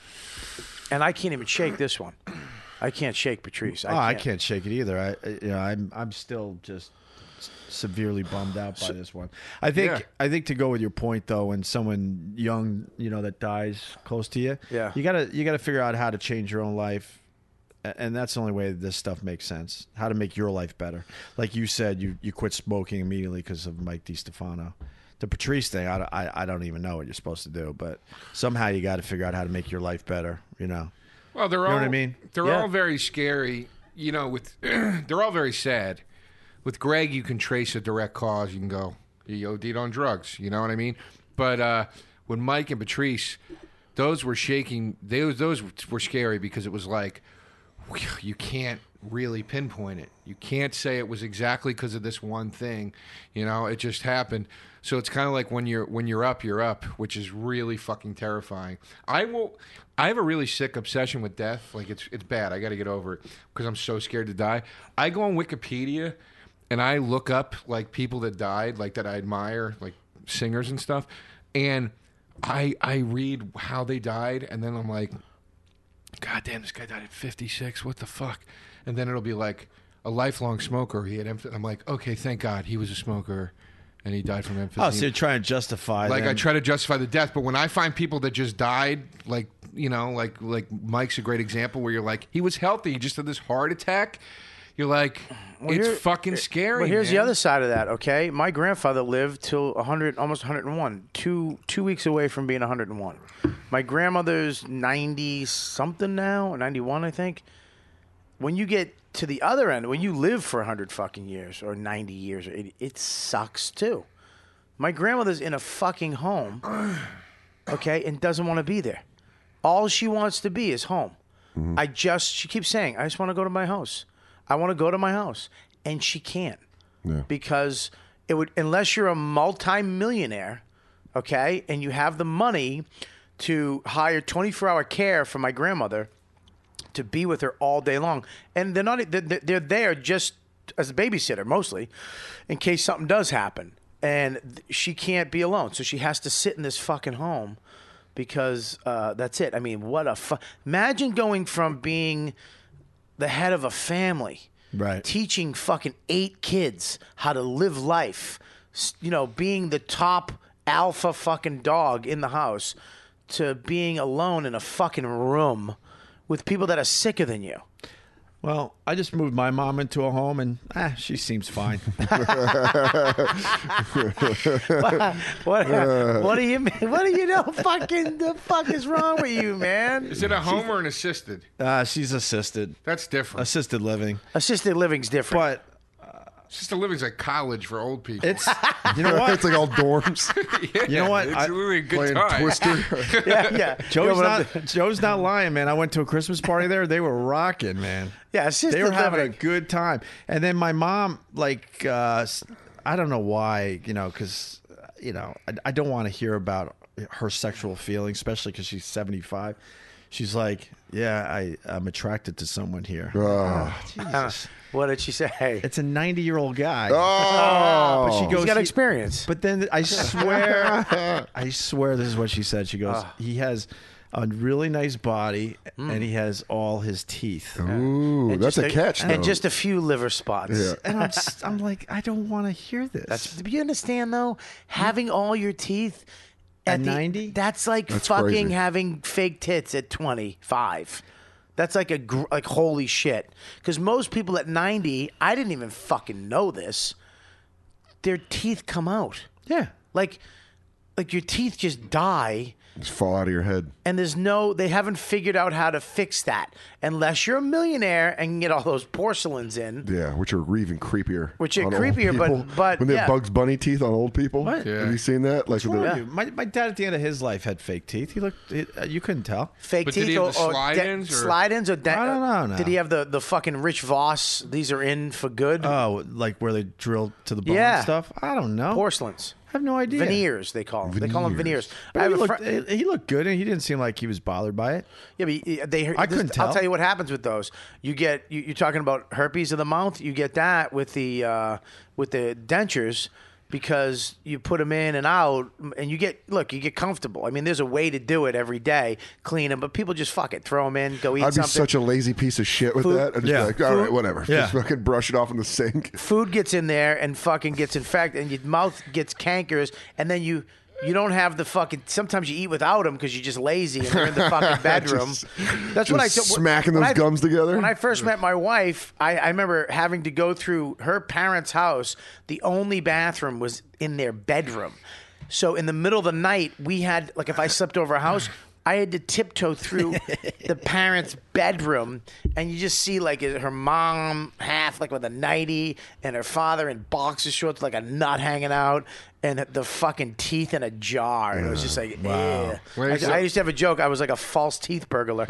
And I can't even shake this one. I can't shake Patrice. oh, I can't shake it either. I, I- you know, I'm, I'm still just severely bummed out by this one. I think, Yeah. I think to go with your point though, when someone young, you know, that dies close to you, Yeah. you gotta, you gotta figure out how to change your own life. A- And that's the only way this stuff makes sense. How to make your life better. Like you said, you, you quit smoking immediately because of Mike DiStefano. The Patrice thing, I, I, I don't even know what you're supposed to do, but somehow you got to figure out how to make your life better, you know? Well, they're know all. what I mean? They're Yeah. all very scary. You know, with they're all very sad. With Greg, you can trace a direct cause. You can go, he O D'd on drugs. You know what I mean? But uh, when Mike and Patrice, those were shaking. Those those were scary because it was like, you can't really pinpoint it. You can't say it was exactly because of this one thing. You know, it just happened. So it's kind of like when you're when you're up, you're up, which is really fucking terrifying. I will. I have a really sick obsession with death. Like it's it's bad. I got to get over it because I'm so scared to die. I go on Wikipedia and I look up like people that died, like that I admire, like singers and stuff, and I I read how they died, and then I'm like, God damn, this guy died at fifty-six. What the fuck? And then it'll be like a lifelong smoker. He had. Emph- I'm like, okay, thank God he was a smoker. and he died from emphysema. Oh, so you're trying to justify like them. I try to justify the death, but when I find people that just died, like you know, like like Mike's a great example where you're like, he was healthy, he just had this heart attack. You're like, Well, it's here- fucking scary. Well, here's man. the other side of that. Okay, my grandfather lived till one hundred, almost one hundred one, two two weeks away from being one hundred one. My grandmother's ninety something now, ninety-one, I think. When you get to the other end, when you live for one hundred fucking years or ninety years, or eighty, it sucks too. My grandmother's in a fucking home, okay, and doesn't want to be there. All she wants to be is home. Mm-hmm. I just, she keeps saying, I just want to go to my house. I want to go to my house. And she can't. Yeah. Because it would, unless you're a multi-millionaire, okay, and you have the money to hire twenty-four hour care for my grandmother to be with her all day long. And they're not, they're, they're there just as a babysitter, mostly, in case something does happen. And she can't be alone. So she has to sit in this fucking home because uh, that's it. I mean, what a fu- imagine going from being the head of a family, Right. teaching fucking eight kids how to live life, s- you know, being the top alpha fucking dog in the house, to being alone in a fucking room with people that are sicker than you. Well, I just moved my mom into a home, and ah, she seems fine. What? What do you mean? What do you know? Fucking the fuck is wrong with you, man? Is it a home or an assisted? uh, she's assisted, That's different. assisted living, Assisted living's different. but Assisted living's like college for old people. it's you know what It's like all dorms Yeah, you know what? It's I- really a good playing time. Twister. yeah, yeah. Joe's No, but I'm- not Joe's not lying, man. I went to a Christmas party there. They were rocking, man. Yeah, assisted They were having living. a good time. And then my mom, like, uh, I don't know why, you know, because, you know, I, I don't want to hear about her sexual feelings, especially because she's seventy-five. She's like, yeah, I, I'm attracted to someone here. Oh. Jesus. What did she say? It's a ninety-year-old guy. Oh. But she He's goes, got he- experience. But then I swear, I swear this is what she said. She goes, he has a really nice body and he has all his teeth. Ooh, And that's just a catch, And though. just a few liver spots. Yeah. And I'm, just, I'm like, I don't want to hear this. That's, do you understand though? Having all your teeth At the- ninety? That's like That's fucking crazy. having fake tits at twenty-five. That's like a gr- like holy shit. Because most people at ninety, I didn't even fucking know this. Their teeth come out. yeah. Like, like your teeth just die. Just fall out of your head. And there's no, they haven't figured out how to fix that unless you're a millionaire and can get all those porcelains in. Yeah, which are even creepier. Which are on old creepier, but- people. but, when they yeah. have Bugs Bunny teeth on old people. What? Yeah. Have you seen that? Like What's wrong with with the, you? My, my dad at the end of his life had fake teeth. He looked, it, uh, you couldn't tell. Fake But did teeth he have or, the or slide-ins, de- or- slide-ins or de- I don't know now. Did he have the, the fucking Rich Voss? These are in for good. Oh, like where they drill to the bone Yeah. and stuff? I don't know. Porcelains, I have no idea. veneers. They call them. They call them Veneers. veneers. I But have he a looked, fri- he looked good, and he didn't seem like he was bothered by it. Yeah, but he- they. I this- couldn't I'll tell. tell you what happens with those. You get you, you're talking about herpes of the mouth. You get that with the uh, with the dentures because you put them in and out, and you get look. You get comfortable. I mean, there's a way to do it every day, clean them, but people just fuck it, throw them in, go eat I'd be something. such a lazy piece of shit with Food- that. I'd just Yeah. be like, all right, Food- whatever. Yeah. Just fucking brush it off in the sink. Food gets in there and fucking gets infected, and your mouth gets cankers, and then you you don't have the fucking. Sometimes you eat without them because you're just lazy and they're in the fucking bedroom. Just- That's what I just said. smacking when those I- gums together. When I first met my wife, I, I remember having to go through her parents' house. The only bathroom was in their bedroom. So in the middle of the night, we had like if I slept over a house. I had to tiptoe through the parents' bedroom, and you just see like her mom half like with a nightie, and her father in boxer shorts, like a nut hanging out, and the fucking teeth in a jar. And it was just like, wow. Wait, I, so- I used to have a joke. I was like a false teeth burglar.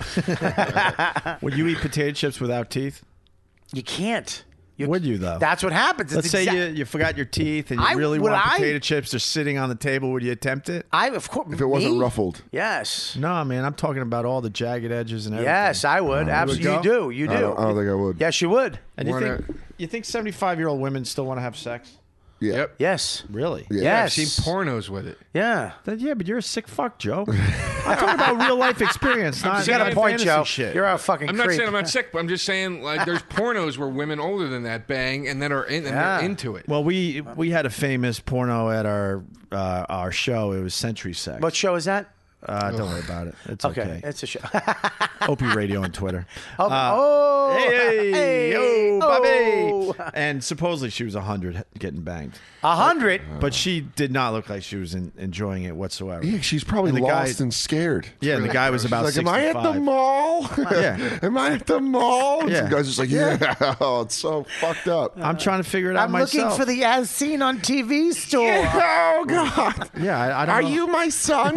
Would you eat potato chips without teeth? You can't. You, Would you, though? That's what happens. Let's It's say exact- you, you forgot your teeth and you I- really would want I- potato chips. They're sitting on the table. Would you attempt it? I of course. If it wasn't me? ruffled. Yes. No, man. I'm talking about all the jagged edges and everything. Yes, I would. Absolutely, go? you do. You do. I don't, I don't think I would. Yes, you would. And you Wanna- think you think seventy-five year old women still want to have sex? Yeah. Yep. Yes. Really? Yeah. Yeah, Yes. I've seen pornos with it. Yeah. Then, yeah, but you're a sick fuck, Joe. I'm talking about real life experience, not You got a saying point, fantasy Joe. shit. You're a fucking I'm not creep. saying I'm not sick, but I'm just saying like there's pornos where women older than that bang and then are in, and Yeah. they're into it. Well, we we had a famous porno at our uh, our show. It was Century Sex. What show is that? Uh, don't worry about it. It's Okay, okay. it's a show. Opie Radio on Twitter. oh, Uh, oh, Hey, hey, oh, oh. Bobby! And supposedly she was a hundred getting banged, A hundred. but she did not look like she was in, enjoying it whatsoever. Yeah, she's probably And the lost guy- and scared. Yeah, and the guy was about Like, am I at the sixty-five. mall? Yeah. Am I at the mall? And Yeah. some guy's just like, yeah. Oh, it's so fucked up. I'm trying to figure it out I'm myself. looking for the as seen on T V store. Oh, God. Yeah, I, I don't Are know. you my son?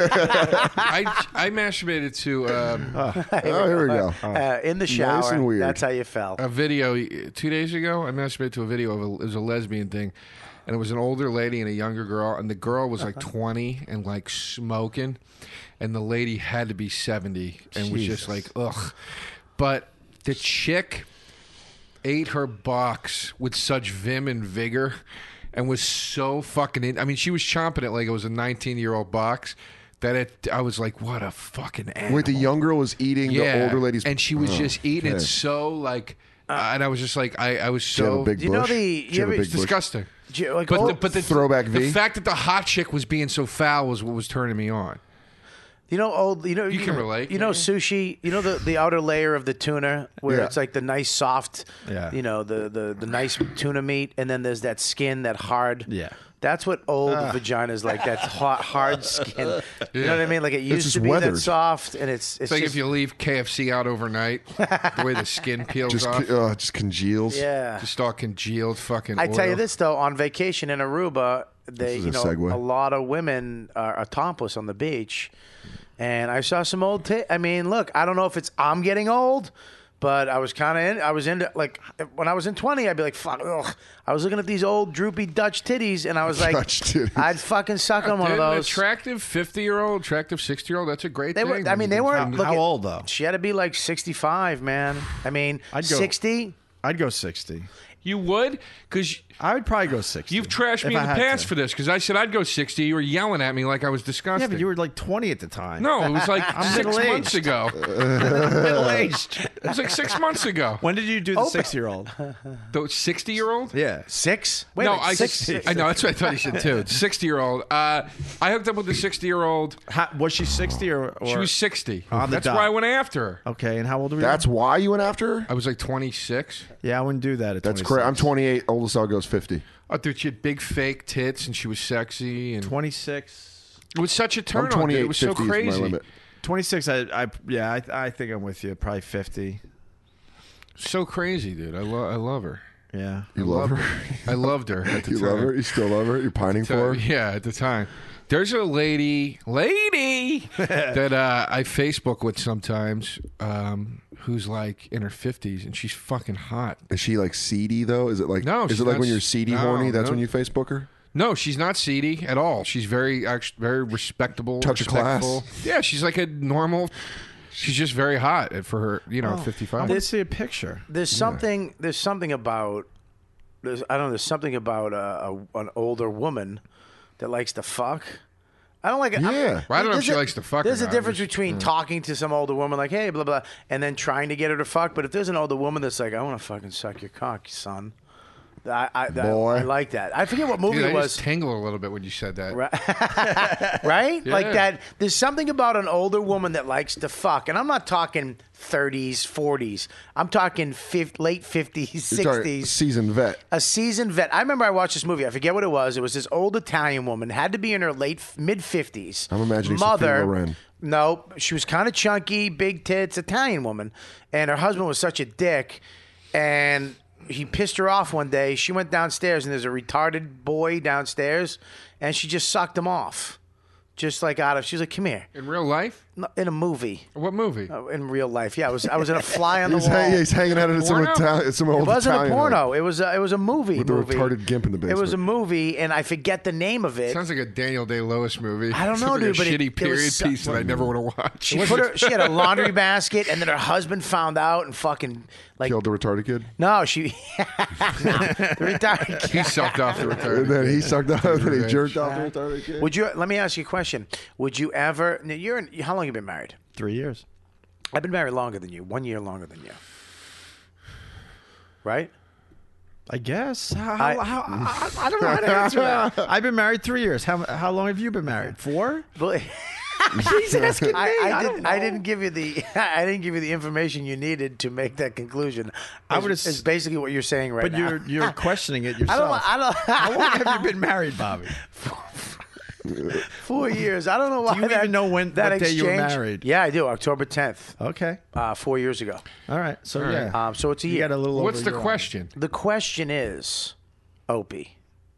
I I masturbated to um, Oh, here we go. Uh, in the shower. Nice and weird. That's how you felt. a video two days ago. I masturbated to a video of a, it was a lesbian thing, and it was an older lady and a younger girl, and the girl was like twenty and like smoking, and the lady had to be seventy and was just like ugh. But the chick ate her box with such vim and vigor, and was so fucking in. I mean, she was chomping it like it was a nineteen year old box. That it, I was like, what a fucking animal. Wait, the young girl was eating yeah, the older lady's... and she was Oh, just eating it okay. so like, uh, and I was just like, I, I was Did you have so a big you know bush? the- Did you have you a ever- big it's bush? disgusting. Do you- like, But oh, the, but the Throwback the V? fact that the hot chick was being so foul was what was turning me on. you know, old. You know, You can relate, You know, can't sushi. You know the, the outer layer of the tuna, where Yeah. it's like the nice soft. Yeah. You know the, the the nice tuna meat, and then there's that skin, that hard. Yeah. That's what old Ah. vagina's like. That hot, hard skin. You know what I mean? Like it used just to be that weathered. soft, and it's it's, It's like just, if you leave K F C out overnight, the way the skin peels Just, off, uh, just congeals. yeah. just all congealed fucking. I tell you oil. this though, on vacation in Aruba, they is you a know segue. a lot of women are, are topless on the beach, and I saw some old. T- I mean, look, I don't know if it's I'm getting old, but I was kind of in. I was into like when I was in twenty, I'd be like, fuck. Ugh. I was looking at these old droopy Dutch titties, and I was like, Dutch titties. I'd fucking suck on one of Dude, an those. attractive fifty year old, attractive sixty year old. That's a great They thing. were. I mean, they weren't. How look at- old, though? She had to be like sixty-five, man. I mean, I'd go- sixty. I'd go sixty. You would because. I would probably go sixty. You've trashed me if in I the had past to. for this because I said I'd go sixty. You were yelling at me like I was disgusting. Yeah, but you were like twenty at the time. No, it was like six middle-aged. months ago. middle aged. It was like six months ago. When did you do the sixty year old? The sixty-year-old? Yeah. Six? Wait, No, a minute, I, six. I know that's what I thought you said too. sixty-year-old. Uh, I hooked up with the sixty-year-old. How, was she sixty or, or? She was sixty. On the That's dot. why I went after her. Okay, and how old are we? That's why you went after her? I was like twenty-six. Yeah, I wouldn't do that. At That's twenty-six. correct. I'm twenty-eight. Oldest I'll goes fifty. Oh, dude, she had big fake tits and she was sexy and twenty-six. it was such a turn I'm on. Dude. twenty-eight. It was so fifty is crazy. my limit. twenty-six. I, I yeah. I, I think I'm with you. Probably fifty. So crazy, dude. I love I love her. Yeah. You love loved her? I loved her at the You time. love her? You still love her? You're pining So, for her? yeah, at the time. There's a lady, lady that uh, I Facebook with sometimes, um, who's like in her fifties, and she's fucking hot. Is she like seedy though? Is it like No, Is she's it like not when you're s- seedy no, horny? That's no. when you Facebook her? No, she's not seedy at all. She's very, actually, very respectable. Touch of class. respectful. Yeah, she's like a normal. She's just very hot for her, you know, I fifty-five. want to see a picture. There's something. There's something about. There's. I don't know. There's something about a, a an older woman that likes to fuck. I don't like it. Yeah. I'm- Well, I don't know if there's she a- likes to fuck or There's a not. difference Just- between talking to some older woman like, hey, blah blah, and then trying to get her to fuck. But if there's an older woman that's like, I want to fucking suck your cock, son. I, I, that- Boy. I like that. I forget what movie Dude, I it was. just tingle a little bit when you said that. Right? Like Yeah. that. There's something about an older woman that likes to fuck, and I'm not talking thirties, forties. I'm talking fif- late fifties, You're talking sixties. seasoned vet. A seasoned vet. I remember I watched this movie. I forget what it was. It was this old Italian woman, had to be in her late mid fifties. I'm imagining Mother. Sophia Loren. No, she was kind of chunky, big tits, Italian woman, and her husband was such a dick, and he pissed her off one day. She went downstairs, and there's a retarded boy downstairs, and she just sucked him off. just like out of. She's like, "Come here." In real life? No, in a movie. What movie? Uh, in real life, yeah. I was I was in a fly on the He's, wall. hang, he's hanging out at some Porno? Italian, some old It wasn't Italian a porno. It was a, it was a movie. With the movie. retarded gimp in the It was a basement. movie, and I forget the name of it. Sounds like a Daniel Day-Lewis movie. I don't Sounds know, like dude, a but it- shitty it was period so- piece that I never want to watch. She put her. She had a laundry basket, and then her husband found out and fucking like. Killed the retarded kid. No, she. no, the retarded kid. He sucked off the retarded. And then he kid. sucked off and he Revenge. jerked off the retarded kid. Would you? Let me ask you a question. Would you ever? now, You're. In, how long have you been married? Three years. I've been married longer than you. One year longer than you. Right? I guess. How, I- how, how, I, I don't know how to answer that. I've been married three years. How how long have you been married? Four? But He's asking me. I, I, I, don't didn't. know. I didn't give you the. I didn't give you the information you needed to make that conclusion. I Is- would've Is s- basically what you're saying right But now. you're you're questioning it I yourself. don't. I don't. How long have you been married, Bobby? Four years. I don't know why. Do you that, even know when- that what day you were exchange- married? Yeah, I do. October tenth, Okay. uh, four years ago. All right. So All right. yeah. Um, so it's a you year. got a little. What's over the a year on. question? The question is, Opie,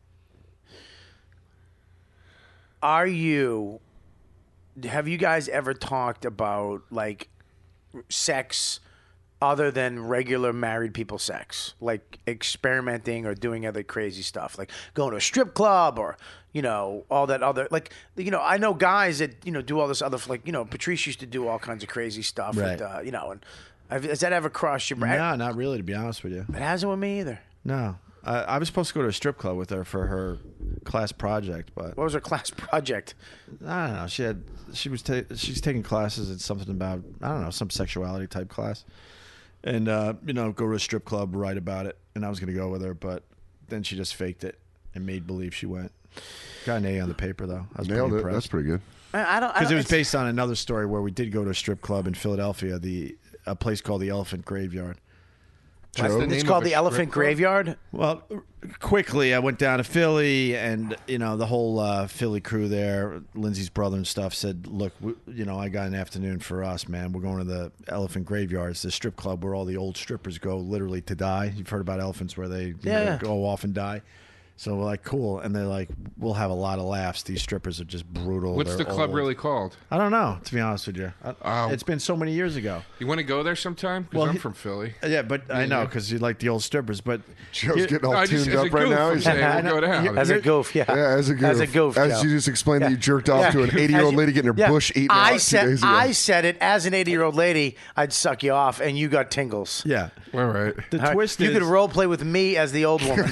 are you? Have you guys ever talked about like sex other than regular married people sex, like experimenting or doing other crazy stuff, like going to a strip club or you know all that other like you know I know guys that you know do all this other like you know Patrice used to do all kinds of crazy stuff, Right. with, uh, you know, and have, has that ever crossed your brain? No, not really. To be honest with you. It hasn't with me either. No. I, I was supposed to go to a strip club with her for her class project, but What was her class project? I don't know. She had she was ta- she's taking classes at something about I don't know some sexuality type class, and uh, you know go to a strip club, write about it, and I was going to go with her, but then she just faked it and made believe she went. Got an A on the paper though. I was Nailed pretty it. That's impressed pretty good. I, I don't because I it was it's- based on another story where we did go to a strip club in Philadelphia, the a place called the Elephant Graveyard. That's the Joe? name It's of called a the Elephant strip club? Graveyard. Well, quickly, I went down to Philly, and you know the whole uh, Philly crew there, Lindsay's brother and stuff, said, "Look, we, you know, I got an afternoon for us, man. We're going to the Elephant Graveyard. It's the strip club where all the old strippers go, literally to die. You've heard about elephants where they you Yeah, know, yeah. go off and die." So we're like, "Cool," and they're like, "We'll have a lot of laughs. These strippers are just brutal." What's They're the club old." really called? I don't know, to be honest with you. I, Oh. It's been so many years ago. You want to go there sometime? Because Well, I'm he- from Philly. Yeah, but I know yeah. because you like the old strippers. But Joe's here- getting all I just- tuned as a up right goof, now. I'm He's, saying, yeah, we'll go down. As a goof, yeah. as a goof. As a goof, As Joe. you just explained that Yeah. you jerked off Yeah. to an eighty-year-old As you- lady getting her yeah. bush eaten I out two said, days ago. I said it as an eighty-year-old lady. I'd suck you off, and you got tingles. yeah, All right. the All right? twist You is could role play with me as the old woman.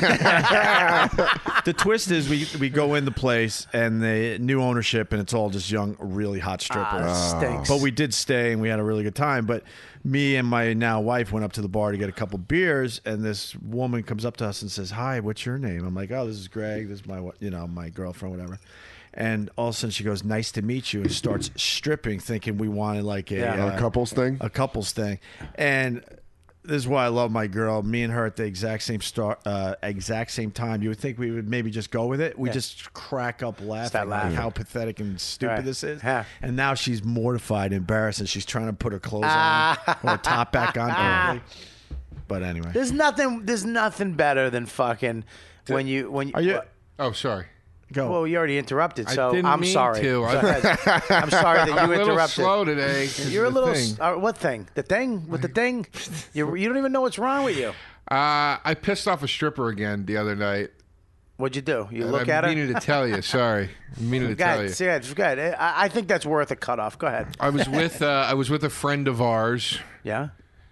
the twist is we we go in the place and the new ownership and it's all just young, really hot strippers. Ah, stinks. But we did stay and we had a really good time. But me and my now wife went up to the bar to get a couple beers, and this woman comes up to us and says, "Hi, what's your name?" I'm like, "Oh, this is Greg. This is my you know my girlfriend, whatever." And all of a sudden she goes, "Nice to meet you," and starts stripping, thinking we wanted like a Yeah. uh, a couples thing. a couples thing. And this is why I love my girl. Me and her at the exact same start, uh, exact same time. You would think we would maybe just go with it. We Yeah. just crack up laughing, Start laughing. like how pathetic and stupid Right. this is. Yeah. And now she's mortified, embarrassed, and she's trying to put her clothes on or her top back on. quickly. But anyway, There's nothing. There's nothing better than fucking when you when you. are you Oh, sorry. go? Well, you already interrupted, I so didn't I'm mean sorry. to. Go I- ahead. I'm sorry that you I'm a little interrupted. slow today. 'cause You're a of the little. thing. s- Uh, what thing? The thing with the thing? You you don't even know what's wrong with you. Uh, I pissed off a stripper again the other night. What'd you do? You and look I'm at her. meaning to tell you. Sorry. I'm meaning to Go tell ahead. you. Go ahead. Go ahead. I, I think that's worth a cutoff. Go ahead. I was with uh, I was with a friend of ours, Yeah.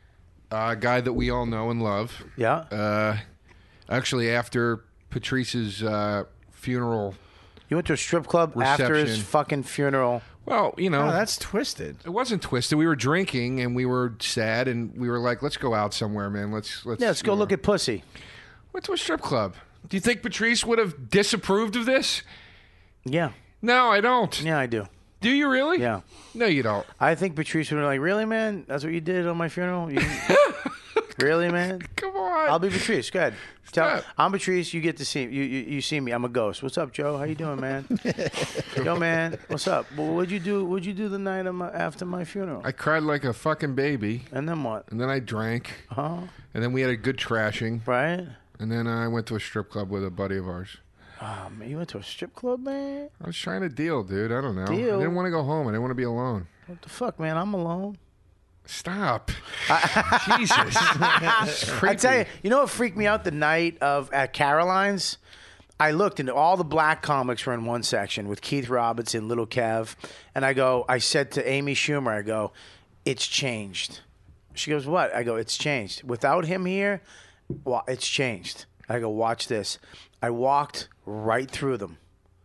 a guy that we all know and love. Yeah. Uh, actually, after Patrice's uh, funeral, You went to a strip club after his Reception. fucking funeral. well, you know, oh, that's twisted. it wasn't twisted. We were drinking and we were sad, and we were like, "Let's go out somewhere, man. Let's let's Yeah, let's go you know, look at pussy. went to a strip club." Do you think Patrice would have disapproved of this? Yeah. No, I don't. Yeah, I do. Do you really? Yeah. No, you don't. I think Patrice would be like, really, man? That's what you did on my funeral? You- really, man? Come on. I'll be Patrice. Go ahead. Tell, Stop. I'm Patrice. You get to see you, you. You see me. I'm a ghost. What's up, Joe? How you doing, man? Yo, man. What's up? Well, what'd you do? What'd you do the night of my, after my funeral? I cried like a fucking baby, and then what? and then I drank, Huh? and then we had a good trashing, Right? and then I went to a strip club with a buddy of ours. Oh, man, you went to a strip club, man? I was trying to deal, dude. I don't know. Deal? I didn't want to go home. I didn't want to be alone. What the fuck, man? I'm alone. Stop. Jesus. I tell you, you know what freaked me out the night of at Caroline's? I looked and all the black comics were in one section with Keith Robinson, Little Kev, and I go, I said to Amy Schumer, I go, it's changed. She goes, what? I go, it's changed. Without him here, well, it's changed. I go, watch this. I walked right through them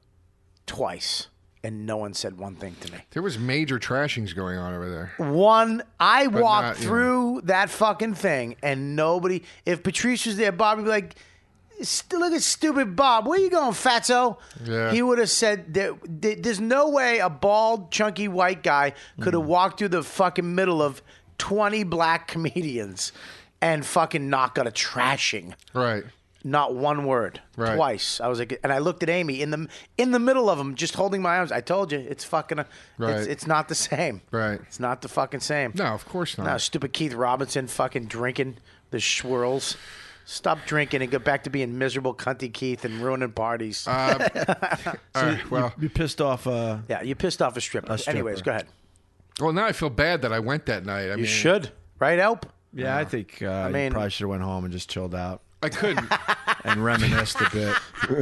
twice, and no one said one thing to me. There was major trashings going on over there. One, I But walked not, you through that fucking thing, and nobody. If Patrice was there, Bob would be like, "St- "Look at stupid Bob. Where you going, fatso?" Yeah. He would have said, there, there- "There's no way a bald, chunky white guy could have walked through the fucking middle of twenty black comedians and fucking not got a trashing." Right. Not one word. Right. Twice. I was like, and I looked at Amy in the in the middle of them, just holding my arms. I told you, it's fucking. Right. It's, it's not the same. Right. It's not the fucking same. No, of course not. No, stupid Keith Robinson fucking drinking the swirls. Stop drinking and go back to being miserable, cunty Keith and ruining parties. Uh, all right, well, You pissed off. Uh, yeah, you pissed off a stripper. A stripper. Anyways, go ahead. well, now I feel bad that I went that night. I You mean, should, right, Elp? yeah, I think uh, mean- you probably should have went home and just chilled out I couldn't. and reminisced a bit.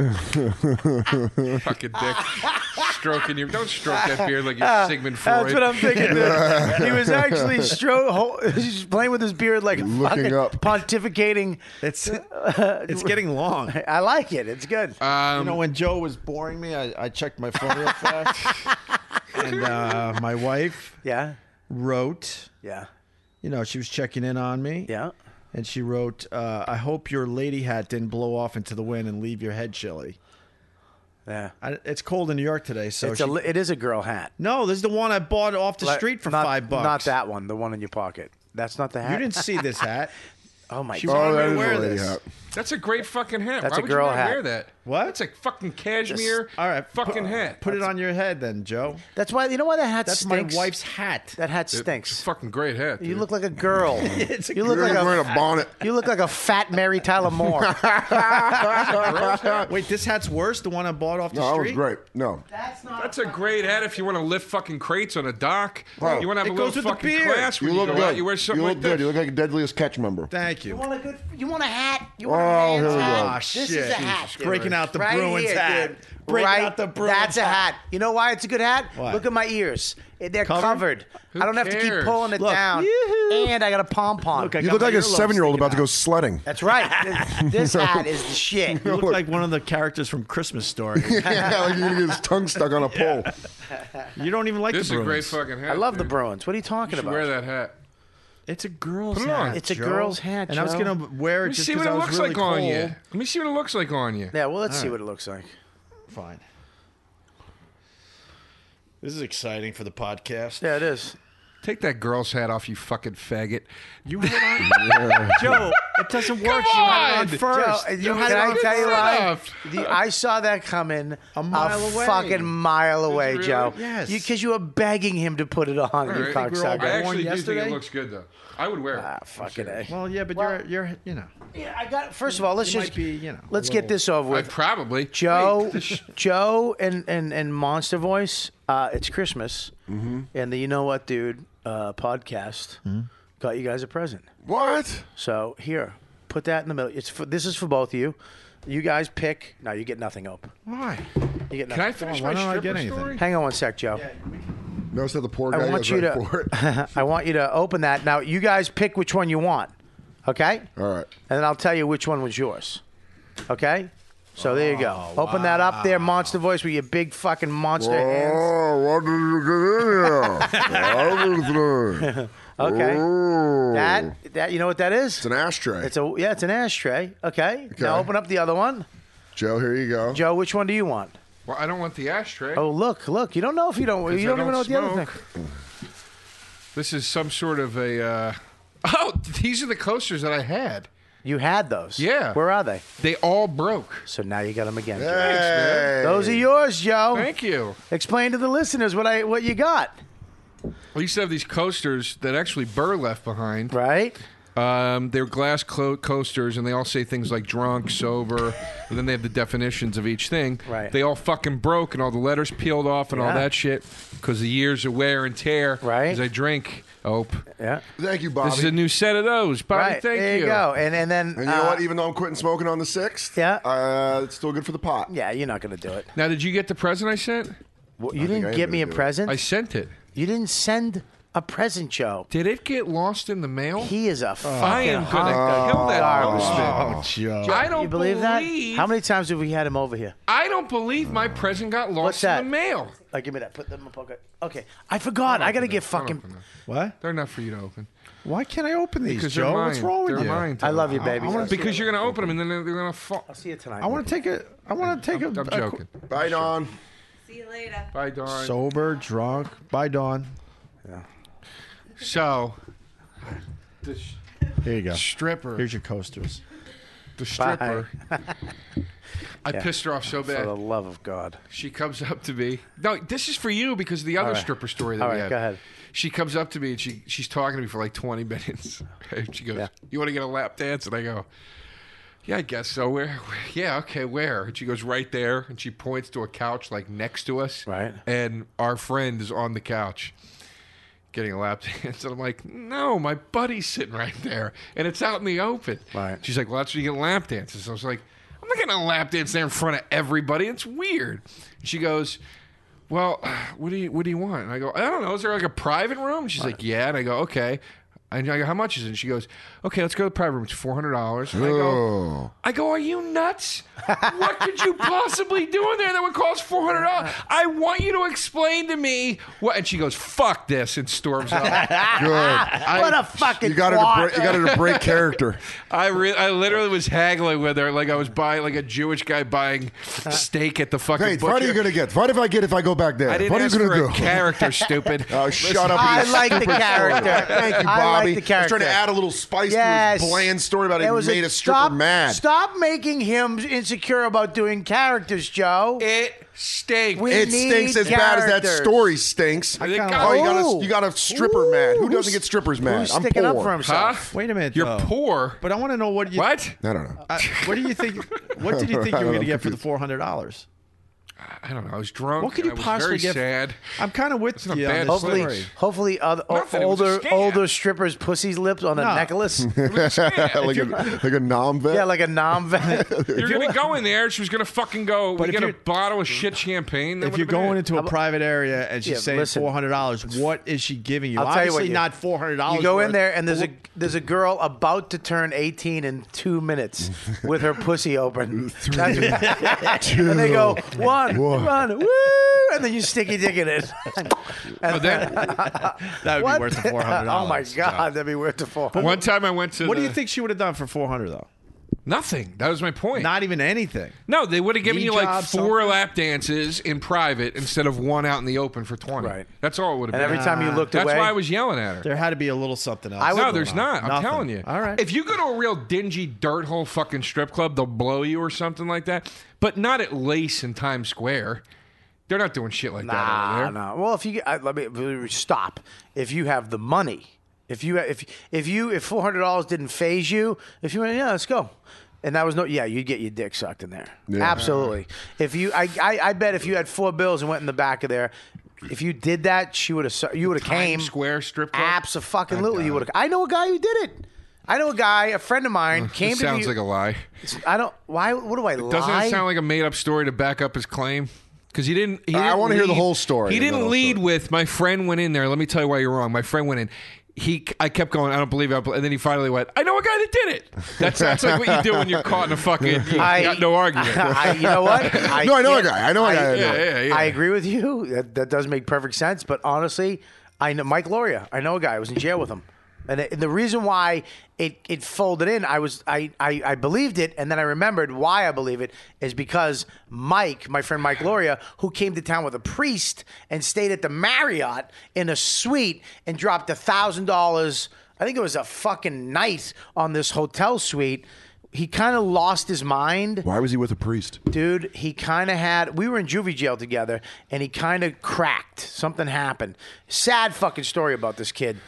Fucking dick. Stroking you. Don't stroke that beard like you're Sigmund Freud. Uh, That's what I'm thinking. dude. He was actually stro- ho- he's playing with his beard like a Looking fucking up. pontificating. It's it's getting long. I like it. It's good. Um, You know, when Joe was boring me, I, I checked my phone real fast, and uh, my wife yeah, wrote. yeah, You know, she was checking in on me. yeah. And she wrote, uh, I hope your lady hat didn't blow off into the wind and leave your head chilly. Yeah. I, it's cold in New York today, so It's she, a, li- it is a girl hat. no, this is the one I bought off the Like, street for not- five bucks. Not that one. The one in your pocket. That's not the hat. You didn't see this hat. Oh my She god. wanted that me to is a wear lady this. hat. That's a great fucking hat. That's Why a would girl you not hat. wear that? What? That's a fucking cashmere All right, fucking put, hat. Put it on your head then, Joe. That's why. You know why that hat That's stinks? my wife's hat. That hat It's a stinks. fucking great hat. You dude. look like a girl. It's a you look You're like wearing a. a bonnet. You look like a fat Mary Tyler Moore. Wait, this hat's worse? The one I bought off the No, that was street? great. No. That's not. That's a great hat if you want to lift fucking crates on a dock. Bro, you want to have it a little goes with the fucking beard. class when You you, look go out. good. You wear something you look like good. that. You look like a Deadliest Catch member. Thank you. You want a good? You want a hat? You want Oh, a here man's we go. hat? Ah, This shit. is a hat. dude. Breaking out the right Bruins here, hat. dude. Breaking right, out the Bruins That's a hat. You know why it's a good hat? Why? Look at my ears. They're Covered? covered. Who I don't have to keep cares? pulling it Look. down. Yoo-hoo. And I got a pom pom. Look, I You got look my like a earlobes seven-year-old sticking about to go out. sledding. That's right. This, this hat is the shit. You look like one of the characters from Christmas Story. Yeah, like you're gonna get his tongue stuck on a pole. You don't even like This is the a great Bruins. fucking hat. I love the dude. Bruins. What are you talking You should about? wear that hat. It's a girl's Put it on. hat. It's a Joe. girl's hat, And I was Joe. gonna wear it Let me just see because what I it was looks really like cold. on you. Let me see what it looks like on you. Yeah, well, let's see All what it looks like. Fine. This is exciting for the podcast. Yeah, it is. Take that girl's hat off, you fucking faggot. You had it on, Joe. It doesn't work. Come You had it on on! first. Joe, You you, had can it I on tell you first. why? Enough. The, I saw that coming A mile a away. fucking mile away, really? Joe. Yes. Because you, were begging him to put it on, All you right. think we're all cocksucker. I born actually do think yesterday? it looks good though. I would wear it. Ah, fucking A. Well, yeah, but Well- you're you're you know. Yeah, I got. First of all, let's You just might be, you know, a let's get little- this over I'd with. probably. Joe, Wait, this- Joe, and, and and Monster Voice. Uh, it's Christmas, Mm-hmm. and the You Know What, Dude uh, podcast got you guys a present. What? So here, put that in the middle. It's for, this is for both of you. You guys pick. No, you get nothing open. Why? You get Can I nothing. finish Why my don't I stripper get anything? story? Hang on one sec, Joe. Notice how the poor guy I want goes you right for it. to. I want you to open that now. You guys pick which one you want. Okay. All right. And then I'll tell you which one was yours. Okay? So there you go. Open that up there, Monster Voice, with your big fucking monster hands. Oh, what did you get in here? Okay. Oh. That that you know what that is? It's an ashtray. It's a yeah, it's an ashtray. Okay. Okay. Now open up the other one. Joe, here you go. Joe, which one do you want? Well, I don't want the ashtray. Oh, look, look. You don't know if you don't. 'Cause You I don't, even know what the other smoke. thing. This is some sort of a. Uh... Oh, these are the coasters that I had. You had those. Yeah. Where are they? They all broke. So now you got them again. Joe. Hey. Those are yours, Joe. Thank you. Explain to the listeners what I what you got. I used to have these coasters that actually Burr left behind. Right? Um, they're glass clo- coasters, and they all say things like drunk, sober, and then they have the definitions of each thing. Right. They all fucking broke, and all the letters peeled off, and all Yeah. that shit, because the years of wear and tear. Right. As I drink, Ope. Yeah. Thank you, Bobby. This is a new set of those, Bobby. Right. Thank there you. go. And and then and you know uh, what? Even though I'm quitting smoking on the sixth, Yeah. uh, it's still good for the pot. yeah, you're not gonna do it. Now, did you get the present I sent? Well, you think didn't I am get me a gonna do it. present. I sent it. You didn't send a present, Joe. Did it get lost in the mail? He is a fucking I am hunk gonna of kill that garbage. postman. Oh, Joe. I don't You believe, believe that? How many times have we had him over here? I don't believe my present got lost What's in that? the mail. Like, give me that. Put them in my pocket. Okay, I forgot. I gotta get fucking. Open them. What? They're not for you to open. Why can't I open these, Because Joe? they're mine. What's wrong with they're you? Mine, I love you, baby. I wanna- Because you're gonna open them and then they're they're gonna fall. I'll see you tonight. I want to take a. I want to take a. I'm a- joking. Bye, Don. See you later. Bye, Dawn. sober, drunk. Bye, Dawn. So, the sh- Here you go. stripper, Here's your coasters. the stripper. I Yeah. pissed her off so For the bad. love of God. She comes up to me. No, this is for you because of the other All right. stripper story that All we right, had. go ahead. She comes up to me and she she's talking to me for like twenty minutes. And she goes, Yeah. "You want to get a lap dance?" And I go, "Yeah, I guess so. Where? where yeah, okay, where?" And she goes, "Right there." And she points to a couch like next to us. Right. And our friend is on the couch getting a lap dance. And I'm like, "No, my buddy's sitting right there. And it's out in the open." Right. She's like, "Well, that's where you get lap dances." So I was like, "I'm not getting a lap dance there in front of everybody. It's weird." She goes, "Well, what do you what do you want?" And I go, "I don't know. Is there like a private room?" And she's like, "Yeah." And I go, "Okay." And I go, "How much is it?" And she goes, "Okay, let's go to the private room. It's four hundred dollars." And I go, Oh. I go, "Are you nuts? What could you possibly do in there that would cost four hundred dollars? I want you to explain to me what." And she goes, "Fuck this," and storms out. Good. What a fucking. You got her to twat. break, you got her to break character. I re- I literally was haggling with her like I was buying like a Jewish guy buying steak at the fucking Hey, butcher. what are you gonna get? What if I get if I go back there? I didn't what are ask you for gonna a do? character, stupid. Oh, shut up! I you like the stupid character. story. Thank you, I Bobby. like the I was trying character. to add a little spice Yes. to his bland story about It he was made a, stripper stop, mad. Stop making him insecure about doing characters, Joe. It stinks. We It need stinks as bad as that characters. story stinks. I think kinda- Oh, you got Ooh. a you got a stripper mad. Who Who's- doesn't get strippers mad? Who's I'm sticking poor. up for himself? Huh? Wait a minute. You're though. poor. But I want to know what you. What? I don't know. Uh, what do you think? What did you think I you were don't going to know. get for the four hundred dollars? I don't know. I was drunk. What could and you I was possibly very get? sad. I'm kind of with It's not you. bad. On this Hopefully, story. hopefully, other, Nothing, it was a older scam. older strippers' pussies lips on a No. necklace. like a like a nom vet. yeah, like a nom vet. You're gonna go in there. She was gonna fucking go. But we if get a you're- bottle of shit champagne. that If you're would've been going it. into a private area and she's Yeah, saying listen. four hundred dollars, what is she giving you? I'll tell you what Obviously you- not four hundred dollars. You go in there and there's a there's a girl about to turn eighteen in two minutes with her pussy open. That's- and they go one, One. one, woo, and then you sticky dick in it. But then, that would What? be worth the four hundred dollars. Oh my god, that'd be worth the four. one time I went to. What do the- you think she would have done for four hundred though? Nothing. That was my point. Not even anything. no, they would have given Knee you like job, four something? lap dances in private instead of one out in the open for twenty. Right. That's all it would have And been. every time you looked That's away, why I was yelling at her. There had to be a little something else. I would- No, going there's on. not. I'm Nothing. telling you. All right. If you go to a real dingy dirt hole fucking strip club, they'll blow you or something like that. But not at Lace in Times Square. They're not doing shit like that nah, over there. no. Well, if you I, let me stop. If you have the money, if you if if you if four hundred dollars didn't phase you, if you went, yeah, let's go. And that was no, yeah, you'd get your dick sucked in there. Yeah. Absolutely. If you, I, I, I bet if you had four bills and went in the back of there, if you did that, she would have, you would have came. Times Square strip club. Absolutely, you would have. I know a guy who did it. I know a guy, a friend of mine, came This to sounds the, like a lie. I don't. Why? What do I lie? Doesn't it sound like a made-up story to back up his claim? Because he didn't. He I didn't wanna hear the lead- whole story, He the didn't middle lead story. with my friend went in there. Let me tell you why you're wrong. My friend went in. He, I kept going. I don't believe it. And then he finally went. I know a guy that did it. That's that's like what you do when you're caught in a fucking. You I- got no argument. I, you know what? I No, I know a can't- guy. I know a guy that did yeah, it. yeah, yeah. I agree with you. That, that does make perfect sense. But honestly, I know Mike Loria. I know a guy. I was in jail with him, and it, the reason why it, it folded in, I was I, I I believed it, and then I remembered why I believe it is because Mike, my friend Mike Loria, who came to town with a priest and stayed at the Marriott in a suite and dropped a thousand dollars. I think it was a fucking night on this hotel suite. He kind of lost his mind. Why was he with a priest? Dude, he kind of had. We were in juvie jail together, and he kind of cracked. Something happened. Sad fucking story about this kid.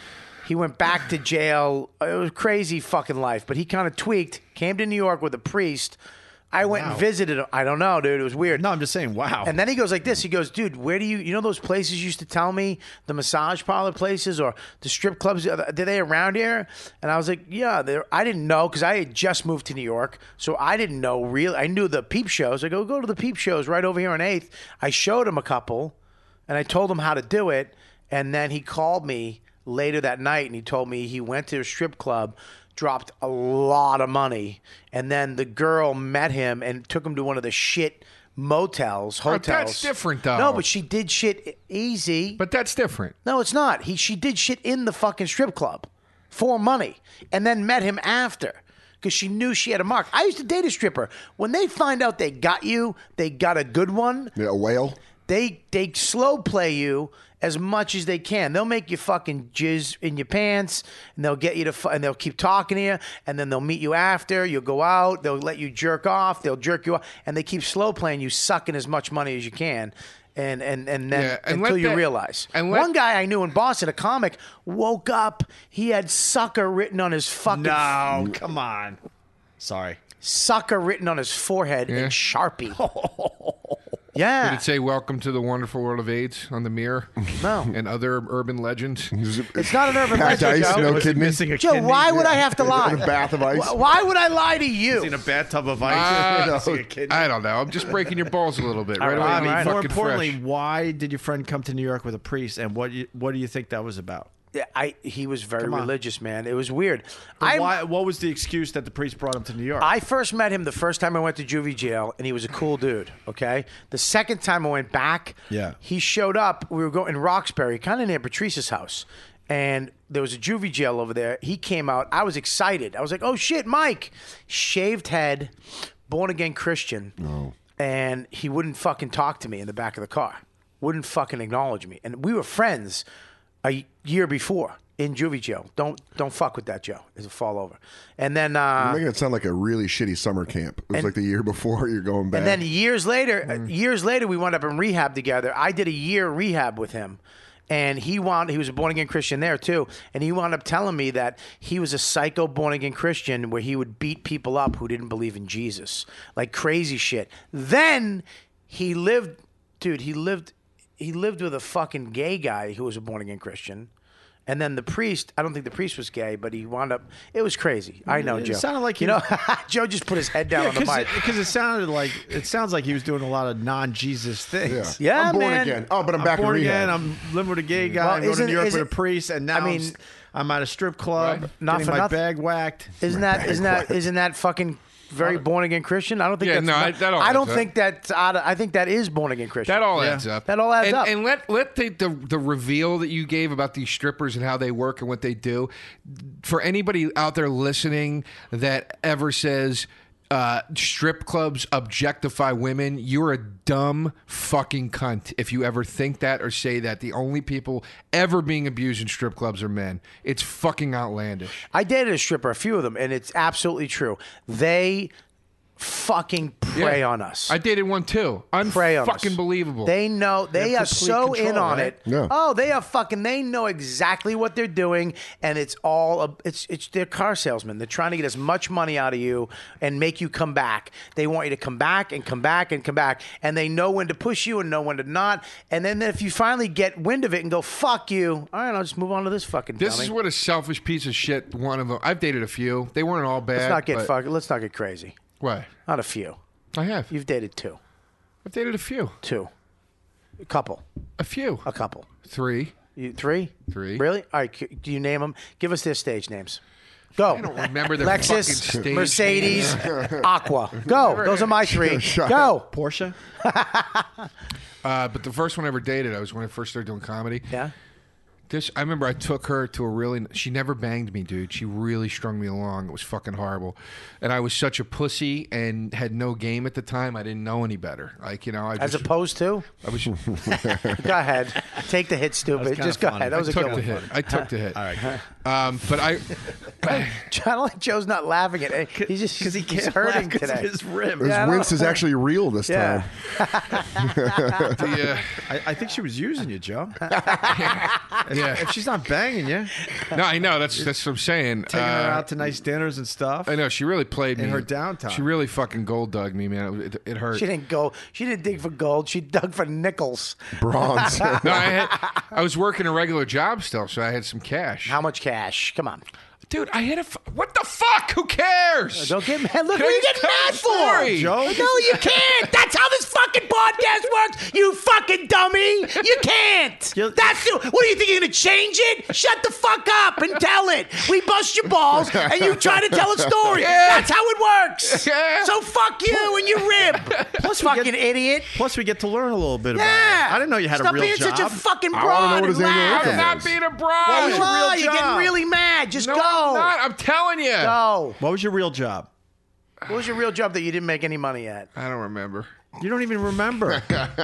He went back to jail. It was a crazy fucking life, but he kind of tweaked. Came to New York with a priest. I went Wow. and visited him. I don't know, dude. It was weird. No, I'm just saying, wow. And then he goes like this. He goes, dude, where do you, you know those places you used to tell me, the massage parlor places or the strip clubs, are they around here? And I was like, yeah, they're, I didn't know because I had just moved to New York. So I didn't know real. I knew the peep shows. I go, go to the peep shows right over here on eighth. I showed him a couple and I told him how to do it. And then he called me later that night and he told me he went to a strip club, dropped a lot of money, and then the girl met him and took him to one of the shit motels, Oh, hotels. that's different, though. No, but she did shit easy. But that's different. No, it's not. He she did shit in the fucking strip club for money, and then met him after because she knew she had a mark. I used to date a stripper. When they find out they got you, they got a good one. Yeah, a whale. They they slow play you as much as they can. They'll make you fucking jizz in your pants, and they'll get you to, fu- and they'll keep talking to you, and then they'll meet you after. You'll go out. They'll let you jerk off. They'll jerk you off, and they keep slow playing you, sucking as much money as you can, and and and then Yeah, and until let you that- realize. and let- One guy I knew in Boston, a comic, woke up. He had sucker written on his fucking no, come on. Sorry. sucker written on his forehead Yeah. in Sharpie. Yeah. Did it say "Welcome to the Wonderful World of AIDS" on the mirror? No. And other urban legends. It's not an urban Packed legend, ice, Joe. no Was he kidney. missing a Joe, kidney? why would I have to lie? In a bath of ice. Wh- Why would I lie to you? In a bathtub of ice? Uh, Missing a kidney? I don't know. I'm just breaking your balls a little bit. Right right, away, all being right. More fucking importantly, fresh. why did your friend come to New York with a priest, and what do you, what do you think that was about? Yeah, I he was very Come on. religious, man. It was weird. But I why, what was the excuse that the priest brought him to New York? I first met him the first time I went to juvie jail, and he was a cool dude. Okay, the second time I went back, Yeah. he showed up. We were going in Roxbury, kind of near Patrice's house, and there was a juvie jail over there. He came out. I was excited. I was like, "Oh shit, Mike!" Shaved head, born again Christian, Oh. and he wouldn't fucking talk to me in the back of the car. Wouldn't fucking acknowledge me, and we were friends a year before in juvie jail. Don't don't fuck with that, Joe. It'll fall over. And then uh, You're making it sound like a really shitty summer camp. It was And- like the year before you're going back. and then years later, uh, years later, we wound up in rehab together. I did a year rehab with him, and he wound. He was a born again Christian there too, and he wound up telling me that he was a psycho born again Christian where he would beat people up who didn't believe in Jesus, like crazy shit. Then he lived, dude. He lived. He lived with a fucking gay guy who was a born again Christian. And then the priest, I don't think the priest was gay, but he wound up, it was crazy. I know, It Joe. sounded like you he know, Joe just put his head down on the mic. because it sounded like it sounds like he was doing a lot of non-Jesus things. yeah. Yeah, I'm born man. again. Oh, but I'm, I'm back born in rehab. again. I'm living with a gay guy. Well, I'm going to isn't- New York is with it- a priest, and now I mean- I'm, s- I'm at a strip club, Right. Not getting for my nothing. bag whacked. Isn't that isn't that isn't that fucking very born again Christian? I don't think Yeah, that's no, not- I- that all I don't adds up. think that's out of, I think that is born again Christian. That all Yeah. adds up. That all adds and, up. And let let the, the the reveal that you gave about these strippers and how they work and what they do, for anybody out there listening that ever says uh, strip clubs objectify women, you're a dumb fucking cunt if you ever think that or say that. The only people ever being abused in strip clubs are men. It's fucking outlandish. I dated a stripper, a few of them, and it's absolutely true. They fucking prey Yeah. on us. I dated one too. Prey on Unfucking us. believable. They know they have are complete so in control, on right? it. Yeah. Oh, they are fucking. They know exactly what they're doing, and it's all. A, it's it's they're car salesmen. They're trying to get as much money out of you and make you come back. They want you to come back and come back and come back, and they know when to push you and know when to not. And then if you finally get wind of it and go fuck you, all right, I'll just move on to this fucking. This dummy. is what a selfish piece of shit. One of them. I've dated a few. They weren't all bad. Let's not get but- fuck. Let's not get crazy. What? Not a few. I have. You've dated two, I've dated a few. two, a couple, A few. a couple. Three. You, three? Three. Really? All right. c- Do you name them? Give us their stage names. Go. I don't remember their Lexus, fucking stage Mercedes, Aqua. Go. Those are my three. Shut Go. Porsche? Uh, but the first one I ever dated, I was when I first started doing comedy. Yeah. This, I remember I took her to a really. She never banged me, dude. She really strung me along. It was fucking horrible, and I was such a pussy and had no game at the time. I didn't know any better. Like you know, I As just opposed to? I was. Go ahead. Take the hit, stupid. kinda Just go funny. ahead. That I was a took good the one. hit. I took the hit. All right. Um, but I. I don't like Joe's not laughing at it. He's just Because he he's can't hurting laugh 'cause today. of his rib. His Yeah, I don't wince is know. actually real this Yeah. time. the, uh, I, I think she was using you, Joe. Yeah, Yeah. If she's not banging you, No, I know. That's that's what I'm saying. taking Uh, her out to nice dinners and stuff. I know she really played In me her downtime. She really fucking gold dug me, man. It, it hurt. She didn't go. She didn't dig for gold. She dug for nickels. Bronze. No, I had. I was working a regular job still, so I had some cash. How much cash? Come on. Dude, I hit a. F- what the fuck? Who cares? Don't get mad. Look Can what I you just getting tell mad the story? for. Joe? No, you can't. That's how this fucking podcast works. You fucking dummy. You can't. You- That's the, what do you think? You're gonna change it? Shut the fuck up and tell it. We bust your balls and you try to tell a story. Yeah. That's how it works. Yeah. So fuck you and your rib. Plus, we fucking get- idiot. Plus, we get to learn a little bit about Yeah. it. I didn't know you had Stop a real being job. such a fucking I broad. wanna know what his and annual laugh. income I'm not is. being a What broad. was your Oh, real you're job? getting really mad. Just No, go. I'm not. I'm telling you. Go. What was your real job? What was your real job that you didn't make any money at? I don't remember. You don't even remember.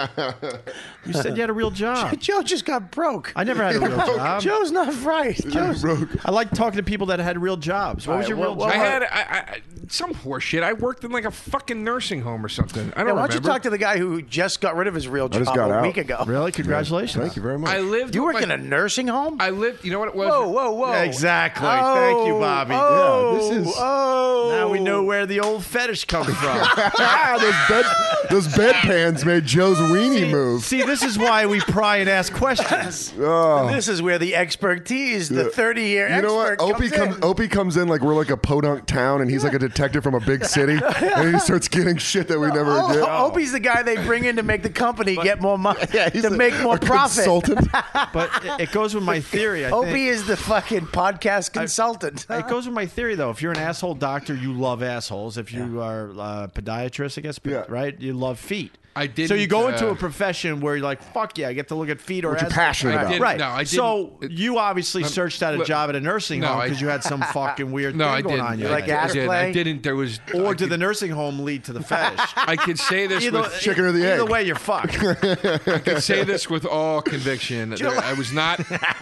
You said you had a real job. Joe just got broke. I never had a real job. Joe's not right. Joe's Broke. I like talking to people that had real jobs. What was All your right, real well, job? I had I, I, some horse shit. I worked in like a fucking nursing home or something. I don't Yeah, why don't remember. you talk to the guy who just got rid of his real job just got a out. week ago? Really? Congratulations. Thank you very much. I lived. You with work my- in a nursing home? I lived. You know what it was? Whoa, whoa, whoa! Exactly. Oh, Thank you, Bobby. Oh, Yeah, this is- Oh, Now we know where the old fetish comes from. ah, those bed those bedpans made Joe's weenie move. See, this is why we pry and ask questions. Oh. This is where the expertise, the thirty-year You know what? expert, Opie comes comes, in. Opie comes in like we're like a podunk town, and he's like a detective from a big city, and he starts getting shit that we never Oh, get. Opie's the guy they bring in to make the company get more money, Yeah, he's to a- make more a profit. Consultant. But it, it goes with my theory. I Opie think. is the fucking podcast consultant. It goes with my theory, though. If you're an asshole doctor, you love assholes. If you are a podiatrist, I guess, Yeah. right, you love feet. I didn't. So you go into uh, a profession where you're like, fuck yeah, I get to look at feet or What you're assholes. passionate I about. didn't- Right. No, I didn't. So It- you obviously searched out a look, job at a nursing no, home I- because you had some fucking weird No, thing I going didn't. on. You your like head. I ass did. play? I didn't. There was. Or I did could, the nursing home lead to the fetish? I could say this Either, with. Chicken or the either egg? way, you're fucked. I could say this with all conviction. There- I was not.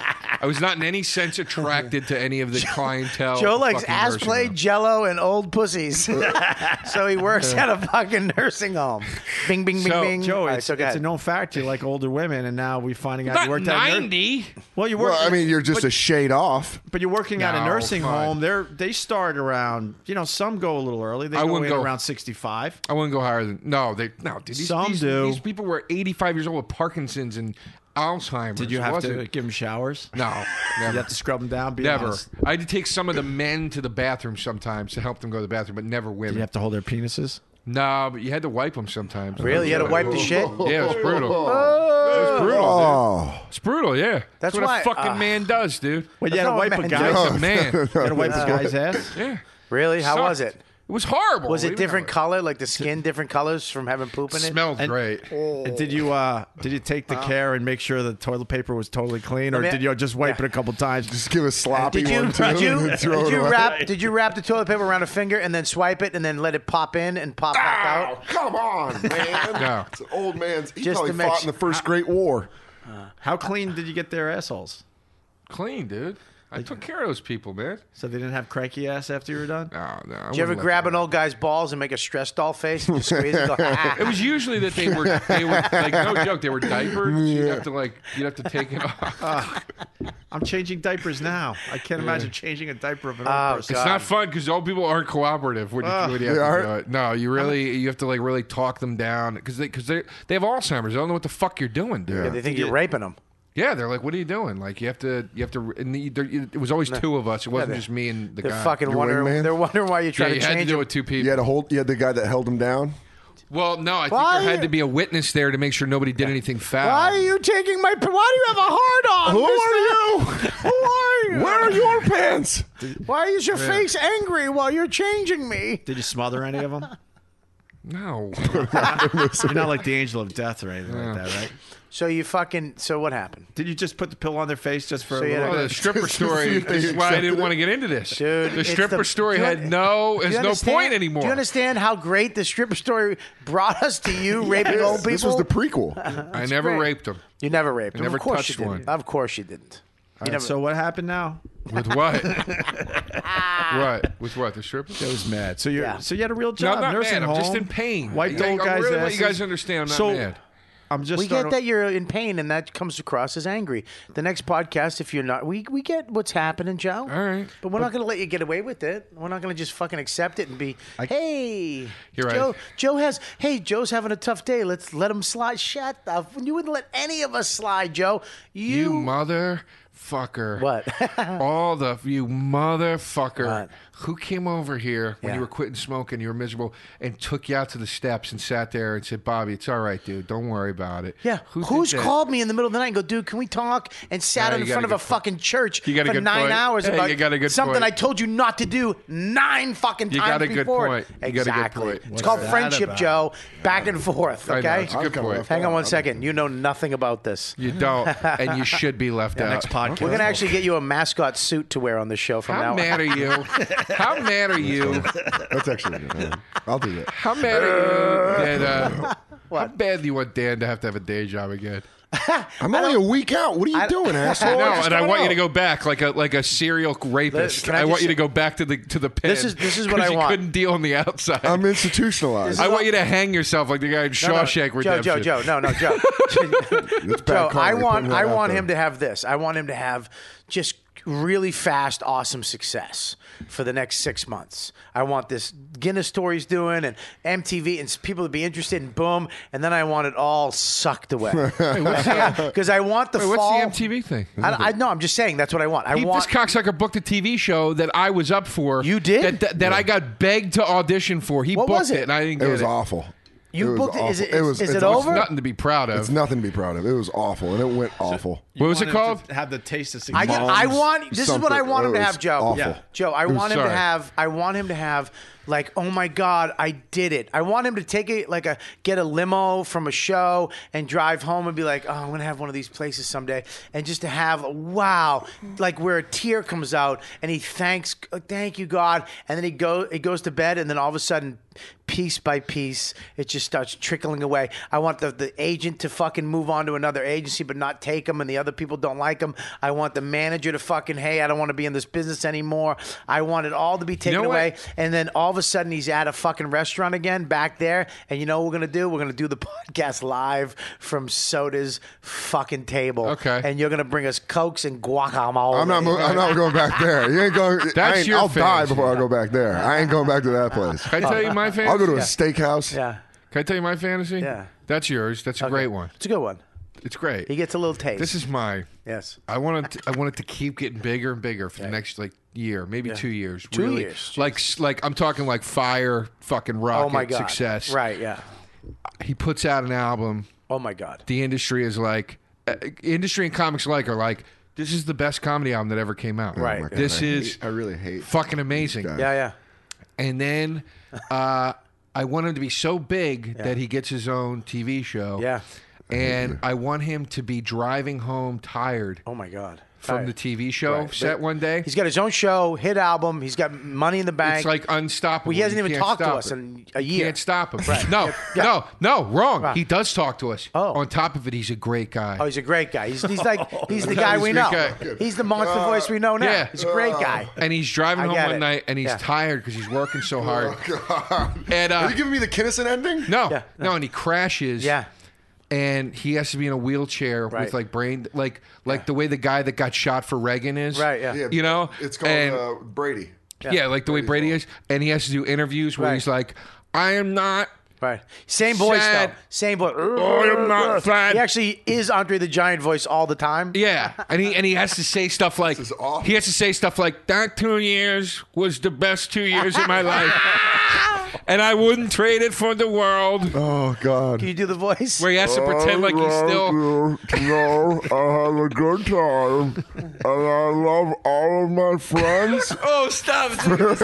I was not in any sense attracted to any of the clientele. Joe at the likes fucking ass nursing play, home. jello, and old pussies. So he works at a fucking nursing home. Bing, bing, bing, So, bing. Joe, All right, it's, so go it's a ahead. known fact you like older women, and now we're finding out Not you worked at a nur- ninety. Well, you work. Well, I mean, you're just but, a shade off. but you're working at a No, nursing fine. home. They're they start around. You know, some go a little early. They I go wouldn't in go- around sixty-five. I wouldn't go higher than no. They no. Dude, these, Some these, do. These people were eighty-five years old with Parkinson's and Alzheimer's. Did you It have wasn't- to give them showers? No, You never. have to scrub them down. Be Never. honest. I had to take some of the men to the bathroom sometimes to help them go to the bathroom, but never Did women. you have to hold their penises? No, but you had to wipe them sometimes. Really? You had to wipe the shit? Yeah, it was brutal. It was brutal. Dude. Oh, It's brutal. Yeah, That's what why- a fucking uh, man does, dude. Well, you That's had to not what wipe a men guy's. do. It's a man. You had to wipe a guy's ass. Yeah. Really? How Sucked. was it? It was horrible. Was What it do you different know? color, like the skin different colors from having poop in It it? smelled And- great. And did you uh did you take the care and make sure the toilet paper was totally clean, or Let me- did you just wipe yeah. it a couple times? just give a sloppy Did you, one too, did you, and then throw did it you away. wrap did you wrap the toilet paper around a finger and then swipe it and then let it pop in and pop back Oh, out? come on, man! No. It's an old man's. He Just probably to make fought su- in the First Great War. How clean did you get their assholes? Clean, dude. I took care of those people, man. So they didn't have cranky ass after you were done? No, no. I Did you ever wouldn't let grab them. an old guy's balls and make a stress doll face and just squeeze it? Go, "Ah." It was usually that they were, they were like, no joke, they were diapered. So you'd have to like, you'd have to take it off. I'm changing diapers now. I can't imagine changing a diaper of an old Oh, person. It's not fun because old people aren't cooperative when you, Ugh. when you have They to aren't? do it. No, you really, you have to like really talk them down because they, because they, they have Alzheimer's. They don't know what the fuck you're doing, dude. Yeah, they think you're raping them. Yeah, they're like, "What are you doing?" Like, you have to, you have to. And the, there, it was always two of us. It wasn't they- just me and the They're guy. fucking Your wondering. wingman? They're wondering why you yeah, try you to had to change do it it. with two people. You had to hold. You had the guy that held him down. Well, no, I think Why there are had you- to be a witness there to make sure nobody did anything foul. Why are you taking my? Why do you have a hard on? Who are you? Who are you? Where are your pants? Why is your face angry while you're changing me? Did you smother any of them? No. You're not like the angel of death or anything like that, right? So you fucking. So what happened, Did you just put the pill on their face just for So a you had little Oh, a- the stripper Just to see story. if they This is why I accepted didn't it. want to get into this. dude? the it's stripper the- story do you had un- no, do you has no understand- point anymore. Do you understand how great the stripper story brought us to you raping old people? This was the prequel. I never great. raped them. You never raped. I him. never of course touched you didn't. one. Of course you didn't. You never. So what happened now? With what? what? With what? The stripper? I was mad. So you Yeah. so you had a real No, job, I'm not nursing mad. I'm home. just in pain. Wiped I, old I guys' really want asses. you guys to understand I'm not So- mad. I'm just we starting- get that you're in pain, and that comes across as angry. The next podcast, if you're not, we we get what's happening, Joe. All right. but we're not going to let you get away with it. We're not going to just fucking accept it and be, hey, You're right. Joe. Joe has, hey, Joe's having a tough day. Let's let him slide. Shut the. You wouldn't let any of us slide, Joe. You, You motherfucker. what? All the you motherfucker What? who came over here when Yeah. you were quitting smoking, you were miserable, and took you out to the steps and sat there and said, "Bobby, it's all right, dude. Don't worry about it." Yeah, Who did who's that? called me in the middle of the night and go, dude, can we talk? And sat Yeah, in you got front a of a good point. fucking church You got a for good nine point. hours Hey, about you got a good something point. I told you not to do nine fucking You times got a good before. point. You got a good Exactly. point. It's What's called that friendship, about? Joe. Back and forth. I know, Okay. it's a good I'm point. Hang on one I'm- second. You know nothing about this. You don't, and you should be left out. Next podcast. We're gonna actually get you a mascot suit to wear on the show from How now mad on. are you? How mad are you? That's actually good. Yeah. I'll do that. How mad are you that? Uh, how bad do you want Dan to have to have a day job again? I'm only a week out. What are you doing, asshole? No, Just and I don't want you know. to go back like a like a serial rapist. Can I I, want just you to say- go back to the to the pen. This is- this is what 'cause I you want. couldn't deal on the outside. I'm institutionalized. I want you to hang yourself like the guy in No, no, Shawshank Joe, Redemption. Joe, Joe, no, no, Joe. It's bad Joe, karma. I You're want, putting that I out want there. him to have this. I want him to have just really fast, awesome success for the next six months. I want this Guinness stories doing and M T V and people to be interested in boom, and then I want it all sucked away because I want the Wait, what's fall. the M T V thing? I, I no, I'm just saying that's what I want. I He, want this cocksucker booked a T V show that I was up for. You did? That, that, that I got begged to audition for. He What booked was it? and I didn't It get was it. awful. You it was booked it. Is awful. it- was, is it's it awful. over? Nothing to be proud of. It's nothing to be proud of. It was awful, and it went awful. You What was it want him called? to Have the taste of I, success. get, I Mom's want. This is what I something. want him It to was have, Joe. awful. Yeah. Joe, I was- want him to Sorry. have. I want him to have like, oh my god, I did it. I want him to take it like a get a limo from a show and drive home and be like, oh, I'm gonna have one of these places someday, and just to have wow, like where a tear comes out and he thanks, thank you God, and then he go he goes to bed and then all of a sudden, piece by piece, it just starts trickling away. I want the, the agent to fucking move on to another agency but not take him and the other people don't like him. I want the manager to fucking, hey, I don't want to be in this business anymore. I want it all to be taken know what? away. And then all of a sudden he's at a fucking restaurant again back there. And you know what we're going to do? We're going to do the podcast live from Soda's fucking table. Okay. And you're going to bring us Cokes and guacamole. I'm not. mo- I'm not going back there. You ain't going. I That's ain't, your I'll die fantasy. before I go back there. I ain't going back to that place. Can I tell you my fantasy? I'll go to a steakhouse. Yeah. Can I tell you my fantasy? Yeah. That's yours. That's a great one. It's a good one. It's great. He gets a little taste. This is mine. yes. I want it. To, I want it to keep getting bigger and bigger for the next like year, maybe two years. Two really. years, Like like I'm talking like fire, fucking rocket Oh my God. success. Right. Yeah. He puts out an album. Oh my God. The industry is like, uh, industry and comics alike are like, this is the best comedy album that ever came out. Right. Oh my God, This I is hate- I really hate. fucking amazing. guy. Yeah. Yeah. And then uh, I want him to be so big that he gets his own T V show. Yeah. And I want him to be driving home tired Oh my God. from Right. the T V show Right. set But one day. He's got his own show, hit album. He's got money in the bank. It's like unstoppable. Well, he hasn't You even can't talked to stop us it. in a You year. can't stop him. Right. No, Yeah. no, no, wrong. Right. He does talk to us. Oh. On top of it, he's a great guy. Oh, he's a great guy. He's, he's like he's the Yeah, guy he's we a know. great guy. He's the monster voice we know now. Yeah. He's a great guy. And he's driving I home get one it. night, and he's Yeah. tired because he's working so hard. And Are uh, you giving me the Kinnison ending? no, Yeah. no, and he crashes. Yeah. And he has to be in a wheelchair Right. with like brain, like like the way the guy that got shot for Reagan is. Right, yeah. Yeah, You know, it's called And- uh, Brady. Yeah, like the way Brady is, and he has to do interviews where Right. he's like, "I am not." Right. Same voice Sad. though. Same voice. I am not sad. He actually is Andre the Giant voice all the time. Yeah, and he and he has to say stuff like This is awful. he has to say stuff like that two years was the best two years of my life, and I wouldn't trade it for the world. Oh God. Can you do the voice? Where he has to pretend like he's still. You to know I had a good time, and I love all of my friends Oh, stop!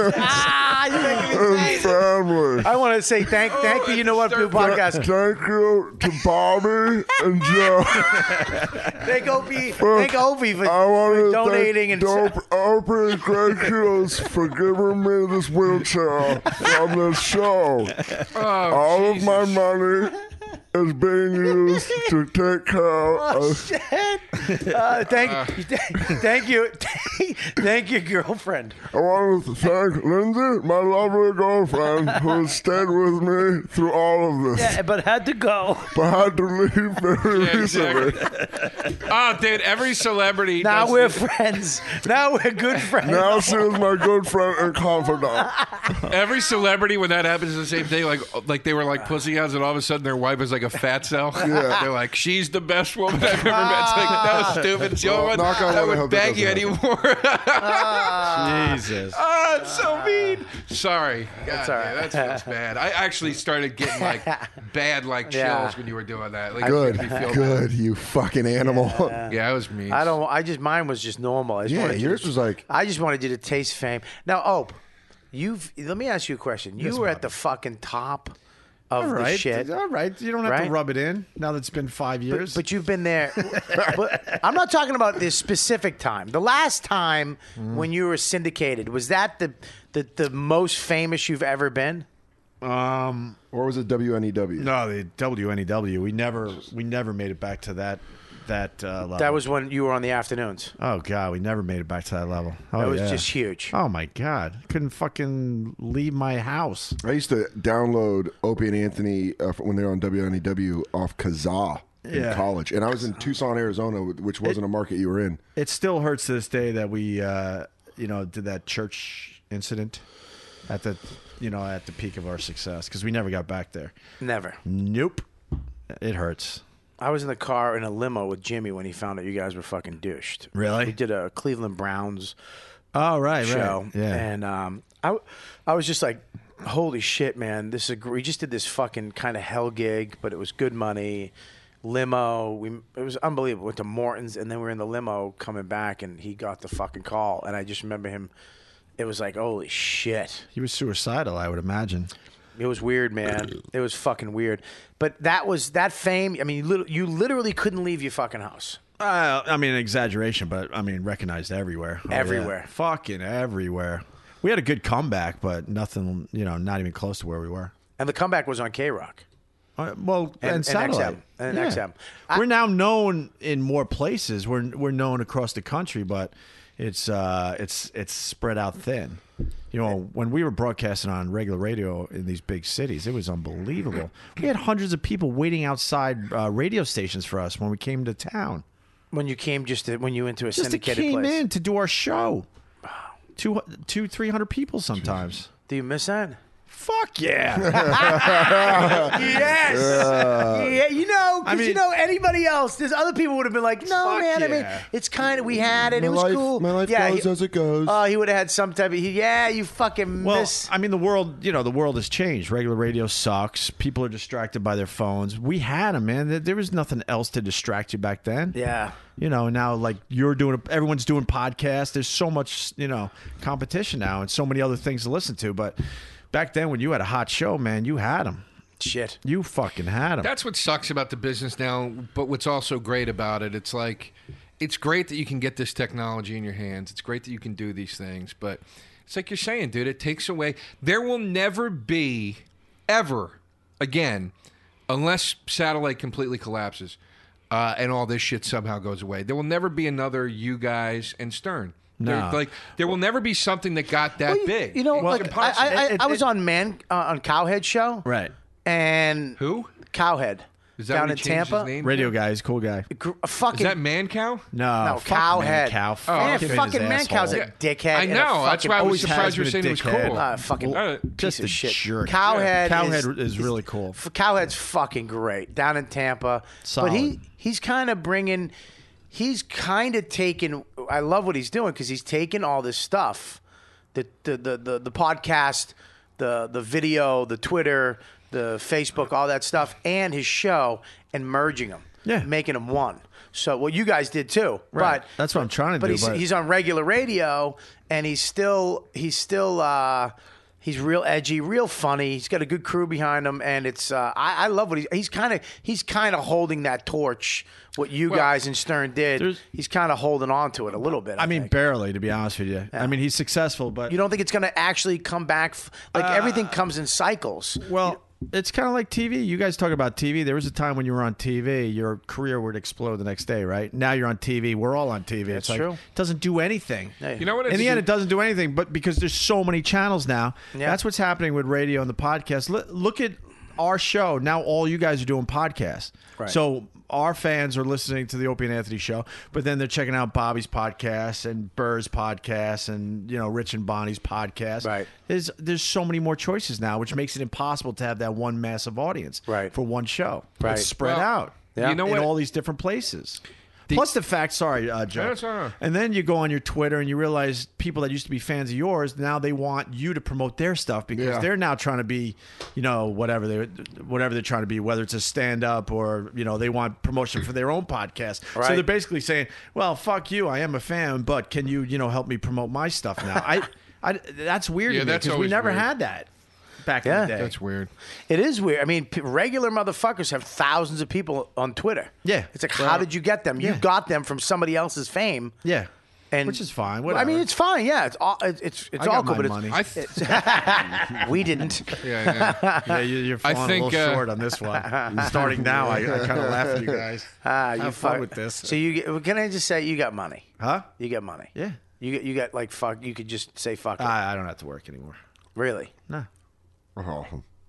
ah, you're making me and say it. family. I want to say thank, thank you. You know what, Blue Podcast. Thank you to Bobby and Joe. Thank Opie. Thank Opie for, I want for to donating thank and. Dope Opie Gracious for giving me this wheelchair from this show. Oh, All of my money is being used to take care Oh, of. shit. Uh, thank, you, thank you. Thank you, girlfriend. I want to thank Lindsay, my lovely girlfriend, who stayed with me through all of this. Yeah, but had to go. But had to leave very Yeah, recently. exactly. Oh, dude, every celebrity. Now does we're this. friends. Now we're good friends. Now she is my good friend and confidant. Every celebrity, when that happens, is the same thing. Like, like they were like pussycats, and all of a sudden their wife is like a fat cell. Yeah. They're like, she's the best woman I've ever met. It's like, no, stupid. It's the only Well, one knock on that wood, I would hope that bag you doesn't anymore. Jesus. Oh, it's so mean. Sorry. God, That's all right. man, that feels bad. I actually started getting like bad like chills Yeah. when you were doing that. Like, Good, it made me feel good, you fucking animal. bad. Yeah, I was mean. I don't. I just mine was just normal. I just Yeah, wanted you yours to- was like- I just wanted you to taste fame. Now, Ope, you've. Let me ask you a question. You Yes, were at Bobby. the fucking top of All the right. shit. All right. You don't have Right? to rub it in now that it's been five years. But you've been there. But I'm not talking about this specific time. The last time Mm. when you were syndicated, was that the, the the most famous you've ever been? um, Or was it W N E W? no, the W N E W. We never, we never made it back to that, that uh, level. That was when you were on the afternoons. Oh god, we never made it back to that level. Oh, That was yeah. just huge. Oh my god, couldn't fucking leave my house. I used to download Opie and Anthony uh, when they were on W N E W off Kazaa in Yeah. college. And I was in Tucson, Arizona, which wasn't a market you were in. It still hurts to this day that we, uh, you know, did that church incident at the, you know, at the peak of our success because we never got back there. Never. Nope, it hurts. I was in the car in a limo with Jimmy when he found out you guys were fucking douched. Really? We did a Cleveland Browns Oh right, show, right, yeah. and um, I, I was just like, holy shit, man! This is a, gr- we just did this fucking kind of hell gig, but it was good money. Limo, we it was unbelievable. Went to Morton's, and then we were in the limo coming back, and he got the fucking call, and I just remember him. It was like, holy shit! He was suicidal, I would imagine. It was weird, man. It was fucking weird. But that was that fame. I mean, you, lit- you literally couldn't leave your fucking house. Uh, I mean, exaggeration, but I mean, recognized everywhere. Oh, yeah. Everywhere. Fucking everywhere. We had a good comeback, but nothing, you know, not even close to where we were. And the comeback was on K Rock. Uh, well, And- and, and satellite. X M. And X M. we're now known in more places. We're we're known across the country, but it's uh, it's it's spread out thin. You know, when we were broadcasting on regular radio in these big cities, it was unbelievable. We had hundreds of people waiting outside uh, radio stations for us when we came to town. When you came just to, when you went to a Just to syndicated came place. in to do our show. Two, two, three hundred people sometimes. Do you miss that? Fuck yeah! Yes. yeah, you know, 'cause I mean- you know, anybody else, there's other people would have been like, no, Fuck man. I mean, yeah. it's kind of we had it. My it was life- cool. my life yeah, goes he, as it goes. Oh, he would have had some type of. He, yeah, you fucking Well, miss. I mean, the world, you know, the world has changed. Regular radio sucks. People are distracted by their phones. We had them, man. There- There was nothing else to distract you back then. Yeah. You know, now like you're doing, everyone's doing podcasts. There's so much, you know, competition now and so many other things to listen to. But back then, when you had a hot show, man, you had them. Shit. You fucking had them. That's what sucks about the business now, but what's also great about it, it's like, it's great that you can get this technology in your hands. It's great that you can do these things, but it's like you're saying, dude, it takes away. There will never be, ever, again, unless satellite completely collapses uh, and all this shit somehow goes away, there will never be another you guys and Stern. No. There- Like, there will never be something that got that Well, you, big. you know, It's like I, impossible. I, I, It- I was it- on Man uh, on Cowhead show, right. and Who? Cowhead Is that down when in he changed Tampa. his name? Radio guy, he's a cool guy. Gr- Is fucking that Man Cow? No, no, fuck Cowhead. Man Cow. Oh, Fuck Man, him and fucking his Man Cow's a asshole. dickhead. I and a know. That's fucking- why I was always has surprised you were been a saying he was dickhead. cool. Uh, fucking Uh, piece Just of a shit. jerk. Cowhead, Cowhead is, is really cool. f- Cowhead's fucking great down in Tampa. Solid. But he he's kind of bringing. He's kind of taking. I love what he's doing because he's taking all this stuff, the the the the, the podcast, the the video, the Twitter, the Facebook, all that stuff, and his show, and merging them. Yeah. making them one. So well, you guys did too. Right. But That's what I'm trying to but do, He's, but- he's on regular radio, and he's still he's still uh, he's real edgy, real funny. He's got a good crew behind him, and it's uh, I, I love what he's he's kind of he's kind of holding that torch. What you Well, guys in Stern did, there's- he's kind of holding on to it a little bit. I, I mean, think. barely, to be honest with you. I mean, he's successful, but You don't think it's going to actually come back? f- Like everything comes in cycles. well, it's kind of like T V. You guys talk about T V. There was a time when you were on T V, your career would explode the next day, right? Now you're on T V. We're all on T V. That's it's like, true. It doesn't do anything. Hey. You know what? In It's, the end, it doesn't do anything, but because there's so many channels now, Yeah. that's what's happening with radio and the podcast. Look, look at our show. Now all you guys are doing podcasts. Right. So our fans are listening to the Opie and Anthony show, but then they're checking out Bobby's podcast and Burr's podcast and, you know, Rich and Bonnie's podcast. Right. There's there's so many more choices now, which makes it impossible to have that one massive audience Right. for one show. Right. It's spread Well, out. Yeah. you know in what? all these different places. Plus the fact, sorry, uh, Joe. That's all right. And then you go on your Twitter and you realize people that used to be fans of yours, now they want you to promote their stuff because Yeah. they're now trying to be, you know, whatever they whatever they're trying to be, whether it's a stand up or, you know, they want promotion for their own podcast. So Right. they're basically saying, well, fuck you, I am a fan, but can you, you know, help me promote my stuff now? I, I that's weird Yeah, to me that's because we always never weird. had that back Yeah. in the day. That's weird. It is weird. I mean, p- regular motherfuckers have thousands of people on Twitter. Yeah. It's like, Well, how did you get them? You yeah. got them from somebody else's fame. yeah. And Which is fine. I Whatever. mean, it's fine. Yeah, it's all it's it's, it's I all got good. my But money. it's, I th- we didn't. yeah, yeah. Yeah, you- you're I falling a think, little uh, short on this one. Starting now, I, I kind of laugh at you guys. Ah, you Have fun fuck- with this. So you get, can I just say you got money? Huh? You got money. Yeah. You get you got like fuck. You could just say fuck. It. I, I don't have to work anymore. Really? No. Oh.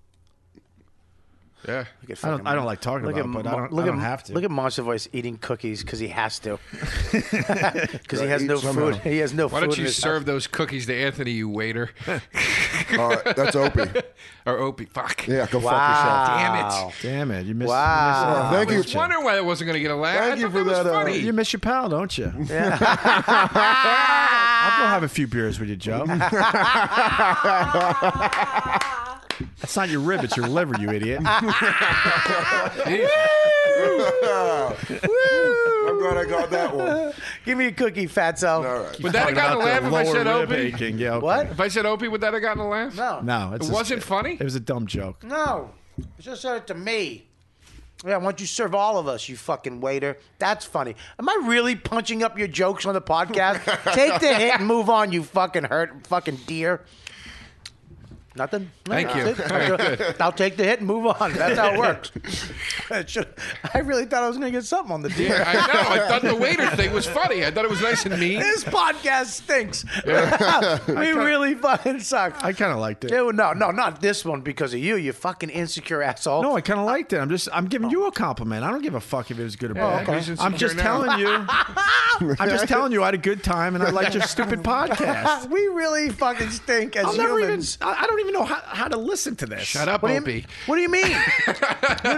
yeah. Look at I don't- fucking- I don't like talking look about at it, but I Mo- don't- look I don't at, have to. Look at Monster Voice eating cookies because he has to. Because he has Eat no somehow. food. He has no Why food. don't in you his serve house. those cookies to Anthony, you waiter? All right, that's Opie. Or Opie. Fuck. Yeah, go Wow. fuck yourself. Damn it. Damn it! You missed. Wow. You missed, Oh, thank I you. was wondering why I wasn't going to get a laugh. Thank I you thought for that was that, uh, funny. You miss your pal, don't you? Yeah. I'll go have a few beers with you, Joe. That's not your rib; it's your liver, you idiot. I'm glad I got that one. Give me a cookie, fatso. All right. Would that have gotten a laugh if I said Lower rib Opie? aching, yeah, okay. What? If I said Opie, would that have gotten a laugh? No. No, it's It a- wasn't funny? It was a dumb joke. No. You just said it to me. Yeah, why don't you serve all of us, you fucking waiter? That's funny. Am I really punching up your jokes on the podcast? Take the hit and move on, you fucking hurt fucking deer. Nothing? No, Thank you. that's it. All right, good. I'll take the hit and move on. That's how it works. It should- I really thought I was going to get something on the deer. I know. I thought the waiter thing was funny. I thought it was nice and mean. This podcast stinks. we really fucking suck. I kind of liked it. Ew, no, no, not this one because of you, you fucking insecure asshole. No, I kind of liked it. I'm just, I'm giving you a compliment. I don't give a fuck if it was good or bad. okay. He's I'm just insecure now. telling you. I'm just telling you, I had a good time and I liked your stupid podcast. we really fucking stink as I'll never even. humans. I I don't even know how, how to listen to this. Shut up, What do, you, Opie. what do you mean? you,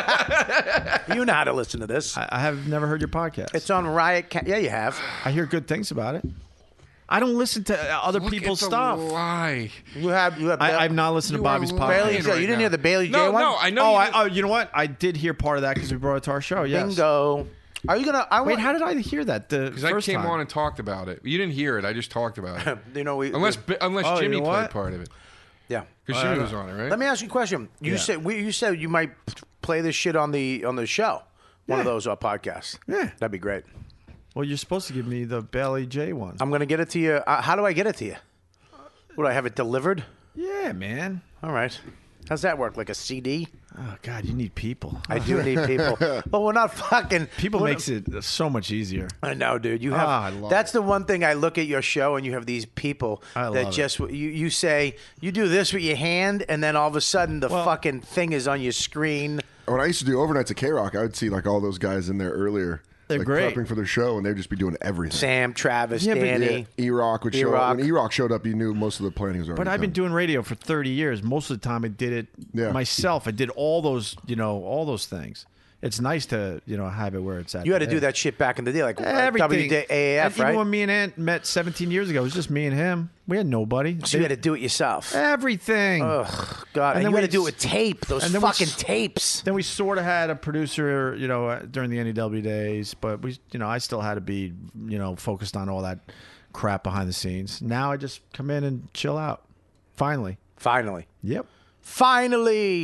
know, you know how to listen to this. I, I have never heard your podcast. It's on Riot. Ca- yeah, you have. I hear good things about it. I don't listen to uh, other Look people's at the stuff. lie. You have. You have. I, I've not listened to You are Bobby's lying Bailey podcast. J. right You didn't now. hear the Bailey J No, one? no, I know. Oh, you I, didn't- oh, you know what? I did hear part of that because we brought it to our show. Yes. Bingo. Are you gonna? I Wait, want, how did I hear that? The Because I first came time? on and talked about it. You didn't hear it. I just talked about it. You know, we. Unless unless Oh, you Jimmy know played what? part of it. yeah. Because Jimmy was on it, right? Let me ask you a question. You Yeah. said we, you said you might play this shit on the on the show, one of Yeah. those uh, podcasts. Yeah. That'd be great. Well, you're supposed to give me the Bailey J one. I'm gonna get it to you. Uh, how do I get it to you? Would I have it delivered? Yeah, man. All right. How's that work? Like a C D? Oh God, you need people. I do need people. But we're not fucking People we're- makes it so much easier. I know, dude. You have. Ah, I love that's the one thing I look at your show, and you have these people I that love it. just you you say you do this with your hand, and then all of a sudden the Well- fucking thing is on your screen. When I used to do overnights at K Rock, I would see like all those guys in there earlier. They're like, great. prepping for their show, and they'd just be doing everything. Sam, Travis, Yeah, but- Danny. E Rock would show E-Rock. up. When E Rock showed up, you knew most of the planning was already But I've been done. doing radio for thirty years. Most of the time, I did it Yeah. myself. I did all those, you know, all those things. It's nice to, you know, have it where it's at. You had to today. do that shit back in the day, like uh, Everything. W A A F, And even right? when me and Ant met seventeen years ago, it was just me and him. We had nobody. So you had to do it yourself. Everything. Ugh, God. And, And then you had we to do it s- with tape. Those and then we fucking s- tapes. Then we sort of had a producer, you know, uh, during the N E W days, but we, you know, I still had to be, you know, focused on all that crap behind the scenes. Now I just come in and chill out. Finally. Finally. Yep. Finally.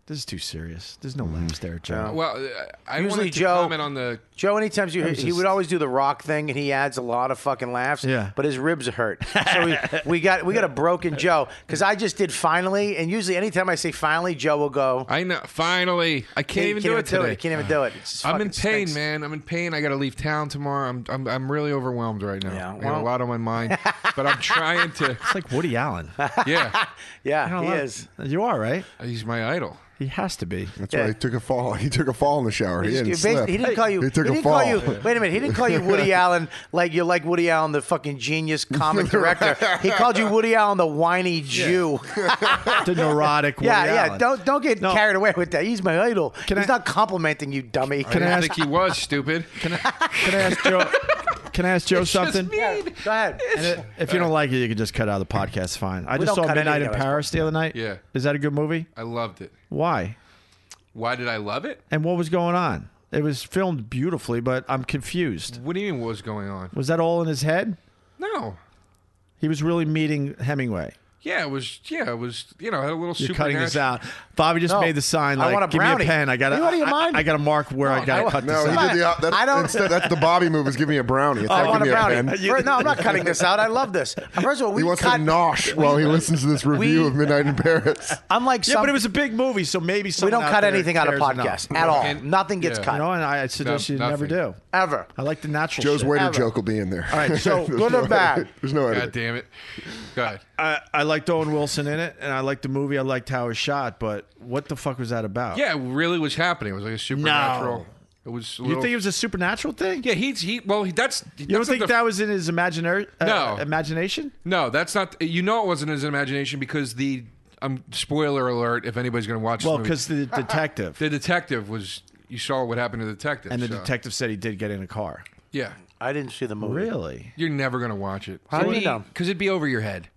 This is too serious. There's no laughs there, Joe. Well, uh, I Usually wanted to Joe- comment on the. Joe, anytime you was he just- would always do the rock thing, and he adds a lot of fucking laughs. Yeah. but his ribs hurt. So we, we got we got a broken Joe because I just did finally, and usually anytime I say finally, Joe will go. I know. Finally, I can't He even do it today. He can't even do it. It just I'm in fucking pain, stinks. man. I'm in pain. I got to leave town tomorrow. I'm I'm I'm really overwhelmed right now. Yeah, I got well- a lot on my mind, but I'm trying to. It's like Woody Allen. Yeah, Yeah, I don't he know. is. You are, right? he's my idol. He has to be. That's Yeah. why he took a fall. He took a fall in the shower. He He's- didn't he basically- slip. He didn't call you. He took a didn't fall. call you. Wait a minute. He didn't call you Woody Allen like you're like Woody Allen, the fucking genius comic director. He called you Woody Allen, the whiny Jew. The neurotic Woody Yeah, yeah. Allen. Don't don't get No. carried away with that. He's my idol. Can He's I- not complimenting you, dummy. I didn't I ask- think he was stupid. Can I, can I ask Joe? Can I ask Joe something? Yeah, go ahead. And it, if you don't like it, you can just cut out the podcast. Fine. I We just don't saw cut Midnight in anything out. Paris the other night. Yeah. Is that a good movie? I loved it. Why? Why did I love it? And what was going on? It was filmed beautifully, but I'm confused. What do you mean? What was going on? Was that all in his head? No. He was really meeting Hemingway. Yeah, it was. Yeah, it was. You know, had a little. You're super cutting this out. Bobby just No. made the sign I like, want a "Give me brownie. a pen. I got You want your to. mind? I, I got to mark where I got to I- cut No, this he out." did the. That, I don't- Instead, that's the Bobby move. Is give me a brownie. It's I not want give a me brownie. a pen. First- no, I'm not cutting this out. I love this. First of all, we He wants cut. to nosh while he listens to this review we- of Midnight in Paris. I'm like Yeah, some, but it was a big movie, so maybe we someone don't out cut there anything out of cares podcast enough. at all. And- Nothing gets yeah. cut You know, and I suggest No, you never nothing. do. ever. I like the natural. Joe's shit. waiter Ever. joke will be in there. All right, so There's good or no bad? edit. There's no God edit. damn it. Go ahead. I, I liked Owen Wilson in it, and I liked the movie. I liked how it was shot, but what the fuck was that about? Yeah, it really was happening. It was like a supernatural. No. It was. A You little, think it was a supernatural thing? Yeah, he's he. Well, he, that's. You don't think that was in his imaginary uh, No. imagination? No, that's not. You know, it wasn't his imagination because the. Um, spoiler alert! If anybody's going to watch, Well, this movie, because the detective the detective was. You saw what happened to the detective, and the so- detective said he did get in a car. Yeah, I didn't see the movie. Really? you're never going to watch it. How do you know? Because it'd be over your head.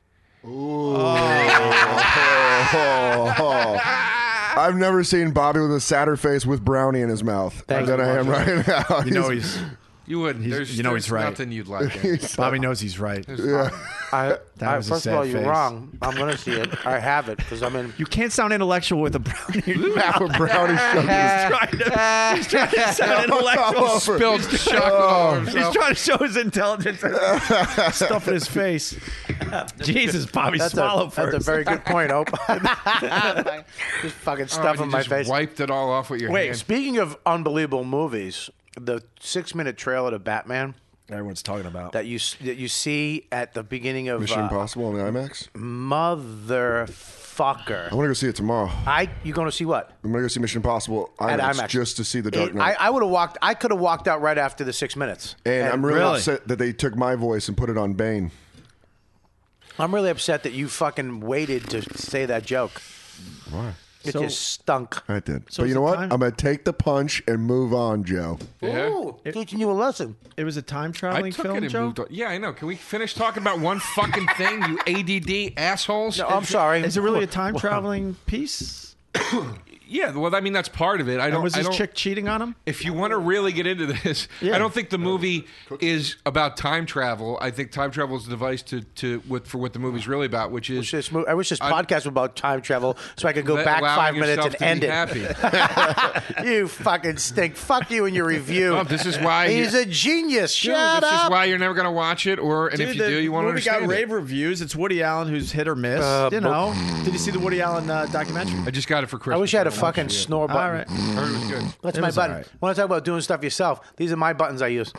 I've never seen Bobby with a sadder face with brownie in his mouth Thank than you, I am Marshall. right now. You know he's You wouldn't. He's- there's, you know there's he's right. Nothing you'd like. in it. He's- Bobby knows he's right. yeah. I, That I, was a first sad of all, you're face. wrong. I'm going to see it. I have it because I'm in. You can't sound intellectual with a brownie. in your mouth. Half a brownie He's trying to, he's trying to sound intellectual. Spilled chocolate all over He's himself. trying to show his intelligence. Stuff in his face. Jesus, Bobby, That's swallow a, first. that's a very good point, Ope. Just fucking Oh, stuff you in my just face. Wiped it all off with your Wait, hand. Speaking of unbelievable movies, the six-minute trailer to Batman Everyone's talking about. that you that you see at the beginning of Mission uh, Impossible on the IMAX. motherfucker. I want to go see it tomorrow. I you going to see what? I'm gonna go see Mission Impossible At IMAX, IMAX. just to see the Dark It- Knight. I, I would have walked. I could have walked out right after the six minutes. and I'm really, Really? upset that they took my voice and put it on Bane. I'm really upset that you fucking waited to say that joke. Why? It So- just stunk. I did. So but is you know it what? time? I'm gonna take the punch and move on, Joe. Yeah. Ooh, teaching you a lesson. It was a time I traveling took film, it and Joe? moved on. Yeah, I know. Can we finish talking about one fucking thing, you A D D assholes? No, I'm sorry. Is it really a time traveling piece? Yeah, well, I mean that's part of it. I And don't. was I this don't, chick cheating on him? If you want to really get into this, Yeah. I don't think the movie is about time travel. I think time travel is a device to to what for what the movie's really about, which is Wish this mo- I wish this I- podcast was about time travel so I could go let- back allowing five minutes yourself and to end be it. happy. You fucking stink. Fuck you and your review. Well, this is why He's you- a genius. Dude, Shut this up. is why you're never going to watch it, or and if you the do, you won't movie understand got it. rave reviews. It's Woody Allen who's hit or miss. Uh, you know. Did you see the Woody Allen uh, documentary? I just got it for Christmas. I wish I had a don't fucking watch it yet. snore button. All right. I heard it was good. That's It my was button. all right. Want to talk about doing stuff yourself? These are my buttons I use.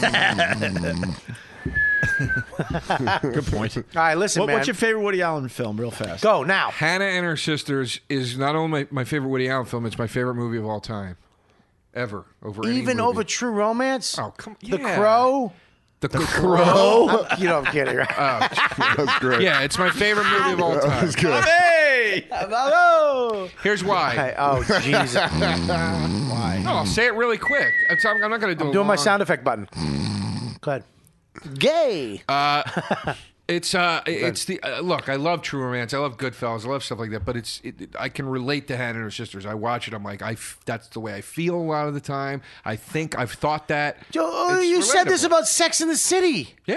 Good point. All right, listen, What, man. what's your favorite Woody Allen film, real fast? Go now. Hannah and Her Sisters is not only my, my favorite Woody Allen film; it's my favorite movie of all time, ever over any Even movie. over True Romance? Oh, come The yeah. Crow? The, Crow. Oh, you know I'm kidding, right? That's great. Yeah, it's my favorite movie of all That time. was good. Hey! Hello. Here's why. Hey, oh, Jesus. Why? No, I'll say it really quick. It's- I'm, I'm not going to do. a Doing my long- sound effect button. Go ahead. Gay. It's uh, it's the uh, look. I love True Romance. I love Goodfellas. I love stuff like that. But it's it, it- I can relate to Hannah and Her Sisters. I watch it. I'm like, I f- that's the way I feel a lot of the time. I think I've thought that. Joe, oh, It's you said this relatable. about Sex in the City. Yeah.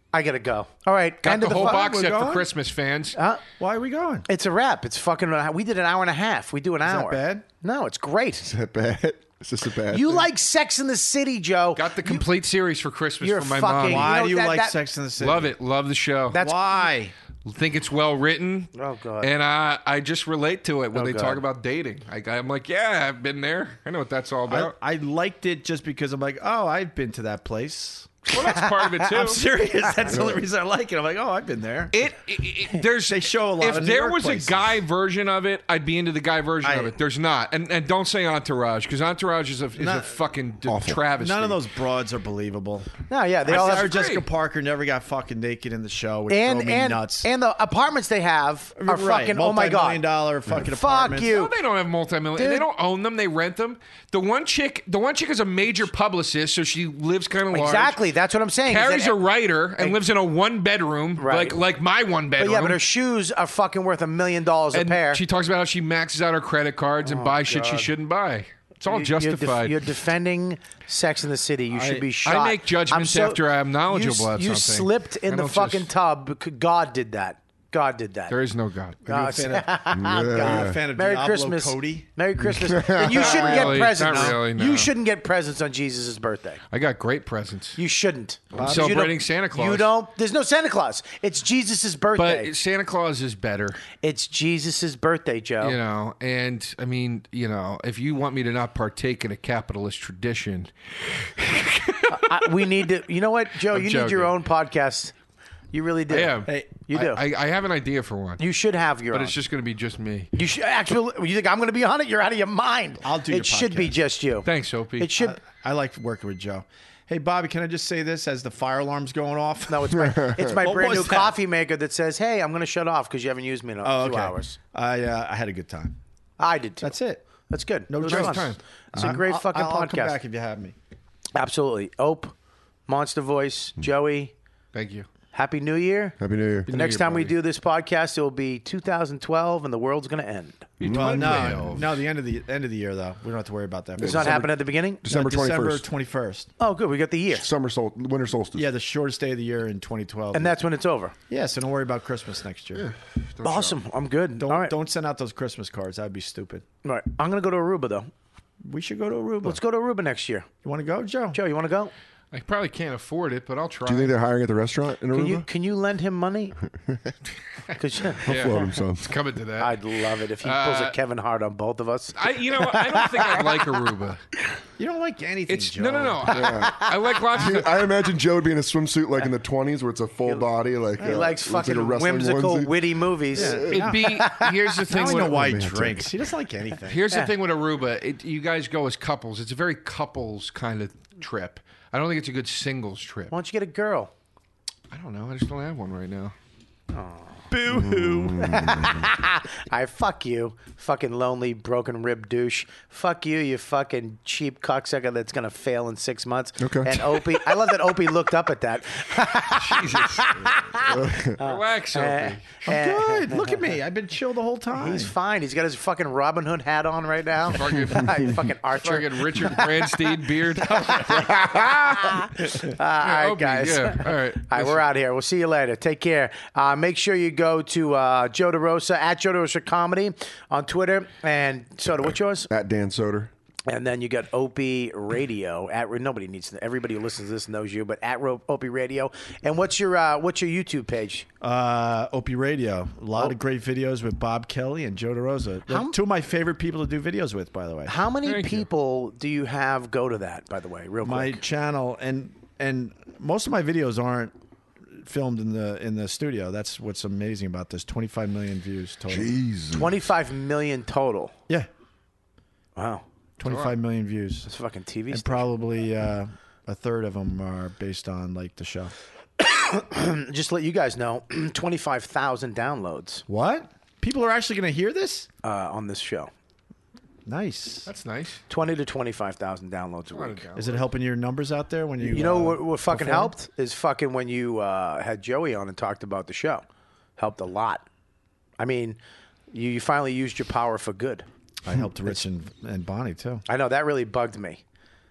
I gotta go. All right, Got end the of whole fu- box we're set for going? Christmas, fans. Huh? Why are we going? It's a wrap. It's fucking. We did an hour and a half. We do an that hour. bad? No, it's great. Is that bad? Is this a bad You thing? like Sex in the City, Joe? Got the complete series for Christmas You're from my fucking- mom. Why You know, do you that- like that- Sex in the City? Love it. Love the show. That's Why? think it's well written. Oh, God. And I, I just relate to it when Oh, they God. talk about dating. I, I'm like, yeah, I've been there. I know what that's all I, about. I liked it just because I'm like, oh, I've been to that place. well, that's part of it too. I'm serious. That's the only reason I like it. I'm like, oh, I've been there. It, it, it- there's They show a lot If of New there York was places. a guy version of it, I'd be into the guy version I- of it. There's not, and and don't say Entourage because Entourage is a is a Not- fucking d- Awful. travesty. None of those broads are believable. no, yeah, they I all Sarah have. Jessica great. Parker never got fucking naked in the show, which And drove me and nuts. and the apartments they have are Right, fucking. Oh my multi-million god. dollar fucking Fuck apartments. you. No, they don't have multi-million. Dude. They don't own them. They rent them. The one chick, the one chick is a major publicist, so she lives kind of large. Exactly. That's what I'm saying. is Carrie's that- a writer and lives in a one bedroom, Right. like like my one But bedroom. yeah, but her shoes are fucking worth a million dollars a and pair. she talks about how she maxes out her credit cards and buys shit she God. shouldn't buy. It's all You- you're def- justified. You're, defending Sex in the City. You should I- be I shot. make judgments I'm after I'm knowledgeable you, about You something. slipped in I the don't fucking just- tub. because God did that. God did that. there is no God. God. Are you a fan of, God. are you a fan of Merry Diablo Christmas, Cody? Merry Christmas. Then you shouldn't really, get presents. not really, no. You shouldn't get presents on Jesus' birthday. I got great presents. You shouldn't. Because you celebrating don't- Santa Claus. You don't. There's no Santa Claus. It's Jesus' birthday. But Santa Claus is better, it's Jesus' birthday, Joe. you know. And I mean, you know, if you want me to not partake in a capitalist tradition, I, we need to. You know what, Joe? I'm you need your joking. own podcast. You really do. I am. Hey, You do. I, I, I have an idea for one, you should have your but own. it's just going to be just me. You should actually. You think I'm going to be on it? You're out of your mind. I'll do It your should be podcast. just you. Thanks, Opie. It should. I like working with Joe. Hey, Bobby, can I just say this as the fire alarm's going off? no, it's my. It's my What brand was new that? coffee maker that says, "Hey, I'm going to shut off because you haven't used me in a Oh, few okay. hours." I uh, I had a good time. I did too. That's it. That's good. No It was drinks. fun. Time. It's a great I'll- fucking I'll, I'll podcast. come back if you have me. Absolutely. Ope, Monster Voice, Joey. Thank you. Happy New Year. Happy New Year. The next Year, time we buddy. do this podcast, it will be two thousand twelve, and the world's going to end. Well, no, twelve. no, the end of the end of the year though. We don't have to worry about that. Does not happen at the beginning. December December twenty-first. twenty first. Oh, good. We got the year, Summer sol- winter solstice. Yeah, the shortest day of the year in twenty twelve. and that's when it's over. yeah. So don't worry about Christmas next year. Awesome. I'm good. Don't All right. don't send out those Christmas cards. That'd be stupid. All right. I'm going to go to Aruba though. We should go to Aruba. Let's go to Aruba next year. You want to go, Joe? Joe, you want to go? I probably can't afford it, but I'll try. Do you think they're hiring at the restaurant in Can Aruba? you can you lend him money? 'Cause, Yeah. Float him some. It's coming to that. I'd love it if he pulls a Uh, Kevin Hart on both of us. I, you know, what? I don't think I'd like Aruba. You don't like anything, It's Joe. no, no, no. I, I like lots of. I imagine Joe would be in a swimsuit like in the twenties where it's a full body. Like He uh, likes looks like a fucking wrestling whimsical, onesie. witty movies. It'd be. Here's the Now thing. I know with, why he romantic. drinks. He doesn't like anything. Here's Yeah. the thing with Aruba. It, you guys go as couples. It's a very couples kind of trip. I don't think it's a good singles trip. Why don't you get a girl? I don't know. I just don't have one right now. Boo hoo. I fuck you, fucking lonely, broken rib douche. Fuck you, you fucking cheap cocksucker that's gonna fail in six months. Okay. And Opie, I love that Opie looked up at that. Jesus. Relax, Opie. Uh, I'm good. Look at me. I've been chill the whole time. He's fine. He's got his fucking Robin Hood hat on right now. Fucking- You fucking Archer. Fucking Richard Branstein beard. Uh, all right, Opie, guys. Yeah. All right. All right, we're out here. We'll see you later. Take care. Uh, make sure you go to uh, Joe DeRosa at Joe DeRosa Comedy on Twitter. And Soda, what's yours? At Dan Soder. And then you got Opie Radio. At nobody needs to. Everybody who listens to this knows you. But at Ro- Opie Radio. And what's your uh, what's your YouTube page? Uh, Opie Radio. A lot of great videos with Bob Kelly and Joe DeRosa. They're How- two of my favorite people to do videos with, by the way. How many Thank you. people do you have go to that? By the way, real My quick. channel and and most of my videos aren't filmed in the in the studio. That's what's amazing about this. twenty-five million views total. Jeez. Twenty-five million total. Yeah, Wow, twenty-five million views. it's a fucking T V. And station. probably uh, a third of them are based on like the show. Just to let you guys know, twenty-five thousand downloads What? People are actually going to hear this? uh, on this show. Nice. That's nice. Twenty to twenty-five thousand downloads a Lot of week. downloads. Is it helping your numbers out there when you? You know uh, what, what fucking perform? helped is fucking when you uh, had Joey on and talked about the show. Helped a lot. I mean, you, you finally used your power for good. I helped Rich and, and Bonnie too. I know that really bugged me.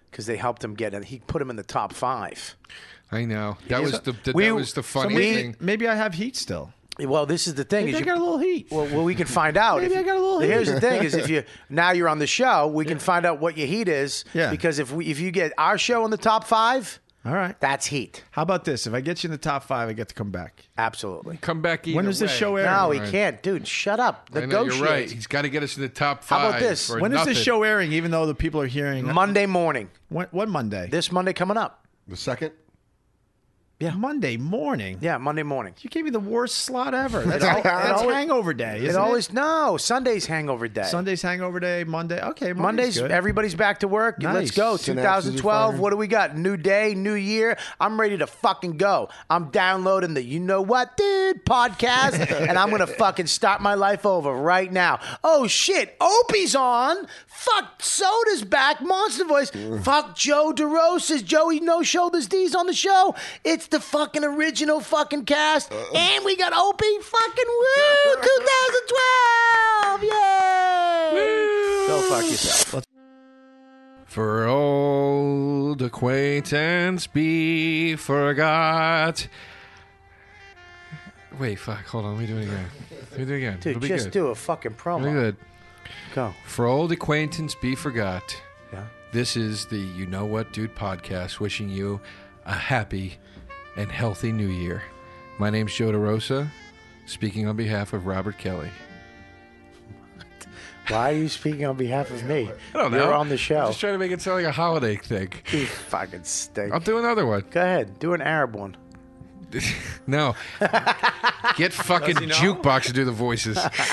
because they helped him get in. He put him in the top five. I know. That was the, the We- that was the funny we- thing. Maybe I have heat still. Well, this is the thing. Maybe is I you, got a little heat. well, well, we can find out. Maybe if I got a little Here's heat. the thing: is if you now you're on the show, we can find out what your heat is. Yeah. Because if we if you get our show in the top five, All right. that's heat. How about this? If I get you in the top five, I get to come back. Absolutely. Come back either When does this way. show air? No, he Right. can't, dude. Shut up. I know, Negotiate. you're right. He's got to get us in the top How five. about this? or When is nothing. this show airing? Even though the people are hearing Monday morning. When, what Monday? This Monday coming up. The second? Yeah. Monday morning. Yeah, Monday morning. You gave me the worst slot ever. That's, al- that's it always- hangover day. Isn't It always no Sunday's hangover day. Sunday's hangover day. Monday. Okay, Monday's Mondays, good. everybody's back to work. Let's Nice. go. Synapses are twenty twelve. firing. What do we got? New day, new year. I'm ready to fucking go. I'm downloading the You Know What Dude podcast, and I'm gonna fucking start my life over right now. Oh shit, Opie's on. Fuck, Soda's back. Monster Voice. Fuck, Joe DeRosa's Joey No Shoulders D's on the show. It's the fucking original fucking cast, and we got Opie. Fucking woo, twenty twelve. Yay! Go fuck yourself. For old acquaintance be forgot. Wait, fuck. Hold on. Let me do it again. Let me do it again. Dude, It'll be just good. do a fucking promo. It'll be good. Go. For old acquaintance be forgot. Yeah. This is the You Know What Dude podcast, wishing you a happy and healthy new year. My name's Joe DeRosa, speaking on behalf of Robert Kelly. Why are you speaking on behalf of me? I don't know. You're on the I'm show. just trying to make it sound like a holiday thing. You fucking stink. I'll do another one. Go ahead. Do an Arab one. No. Get fucking Jukebox to do the voices.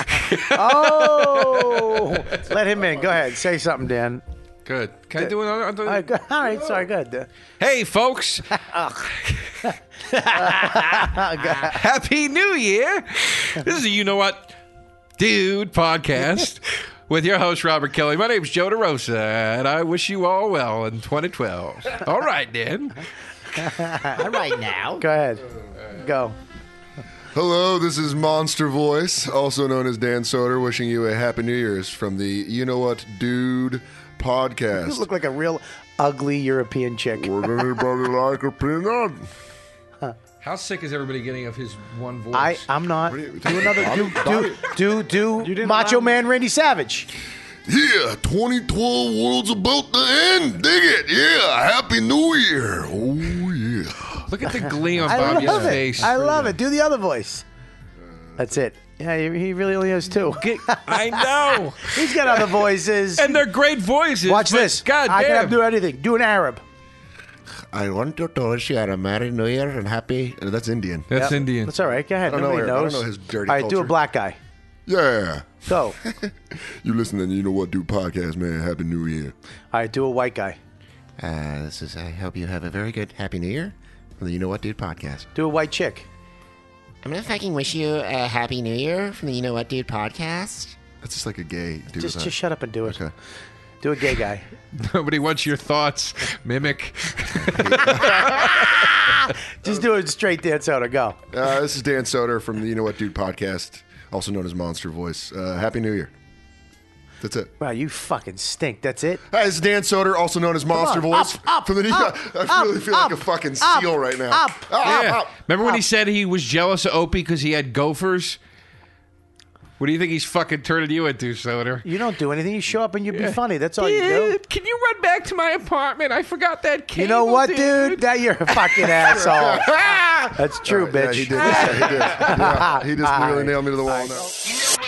Oh! Let him in. Go ahead. Say something, Dan. Good. Can I do another? I'll do- All right, go- all right sorry. Good. Hey, folks. Happy New Year. This is a You Know What Dude podcast with your host, Robert Kelly. My name's Joe DeRosa, and I wish you all well in twenty twelve. All right, Dan. All right now. Go ahead. Go. Hello, this is Monster Voice, also known as Dan Soder, wishing you a Happy New Year's from the You Know What Dude podcast. You look like a real ugly European chick. Would anybody like a peanut? How sick is everybody getting of his one voice? I, I'm not. What are you- Do another. Do do do do. didn't Macho allow- Man Randy Savage. Yeah, twenty twelve world's about to end. Dig it. Yeah, Happy New Year. Oh, yeah. Look at the glee on I Bobby's love it. face. I love it. Do the other voice. That's it. Yeah, he he really only has two. I know. He's got other voices. And they're great voices. Watch but this. God I can damn. have do anything. Do an Arab. I want to wish you a Merry New Year and happy. Uh, that's Indian. That's Yep. Indian. That's all right. Go ahead. I don't know Nobody her- I don't knows. know his dirty All right, do a culture. black guy. Yeah. Go. You listening to You Know What Dude podcast, man. Happy New Year. All right, do a white guy. Uh, this is, I hope you have a very good Happy New Year from the You Know What Dude podcast. Do a white chick. I'm going to fucking wish you a Happy New Year from the You Know What Dude podcast. That's just like a gay dude. Just huh? just shut up and do it. Okay. Do a gay guy. Nobody wants your thoughts. Mimic. Just do it straight Dan Soder. Go. Uh, this is Dan Soder from the You Know What Dude podcast, also known as Monster Voice. Uh, Happy New Year. That's it. Wow, you fucking stink. That's it. Hi, this is Dan Soder, also known as Monster on, Voice. up, up, from the up, I really up, feel like a up, fucking up, seal right now. up, Up, Yeah. up. Remember when he said he was jealous of Opie because he had gophers? What do you think he's fucking turning you into, Soder? You don't do anything. You show up and you be funny. That's all you do. Dude, can you run back to my apartment? I forgot that cable, You know what, dude? That you're a fucking asshole. That's true, Yeah, bitch. he did. Yeah, he did. Yeah, he just really nailed me to the wall now.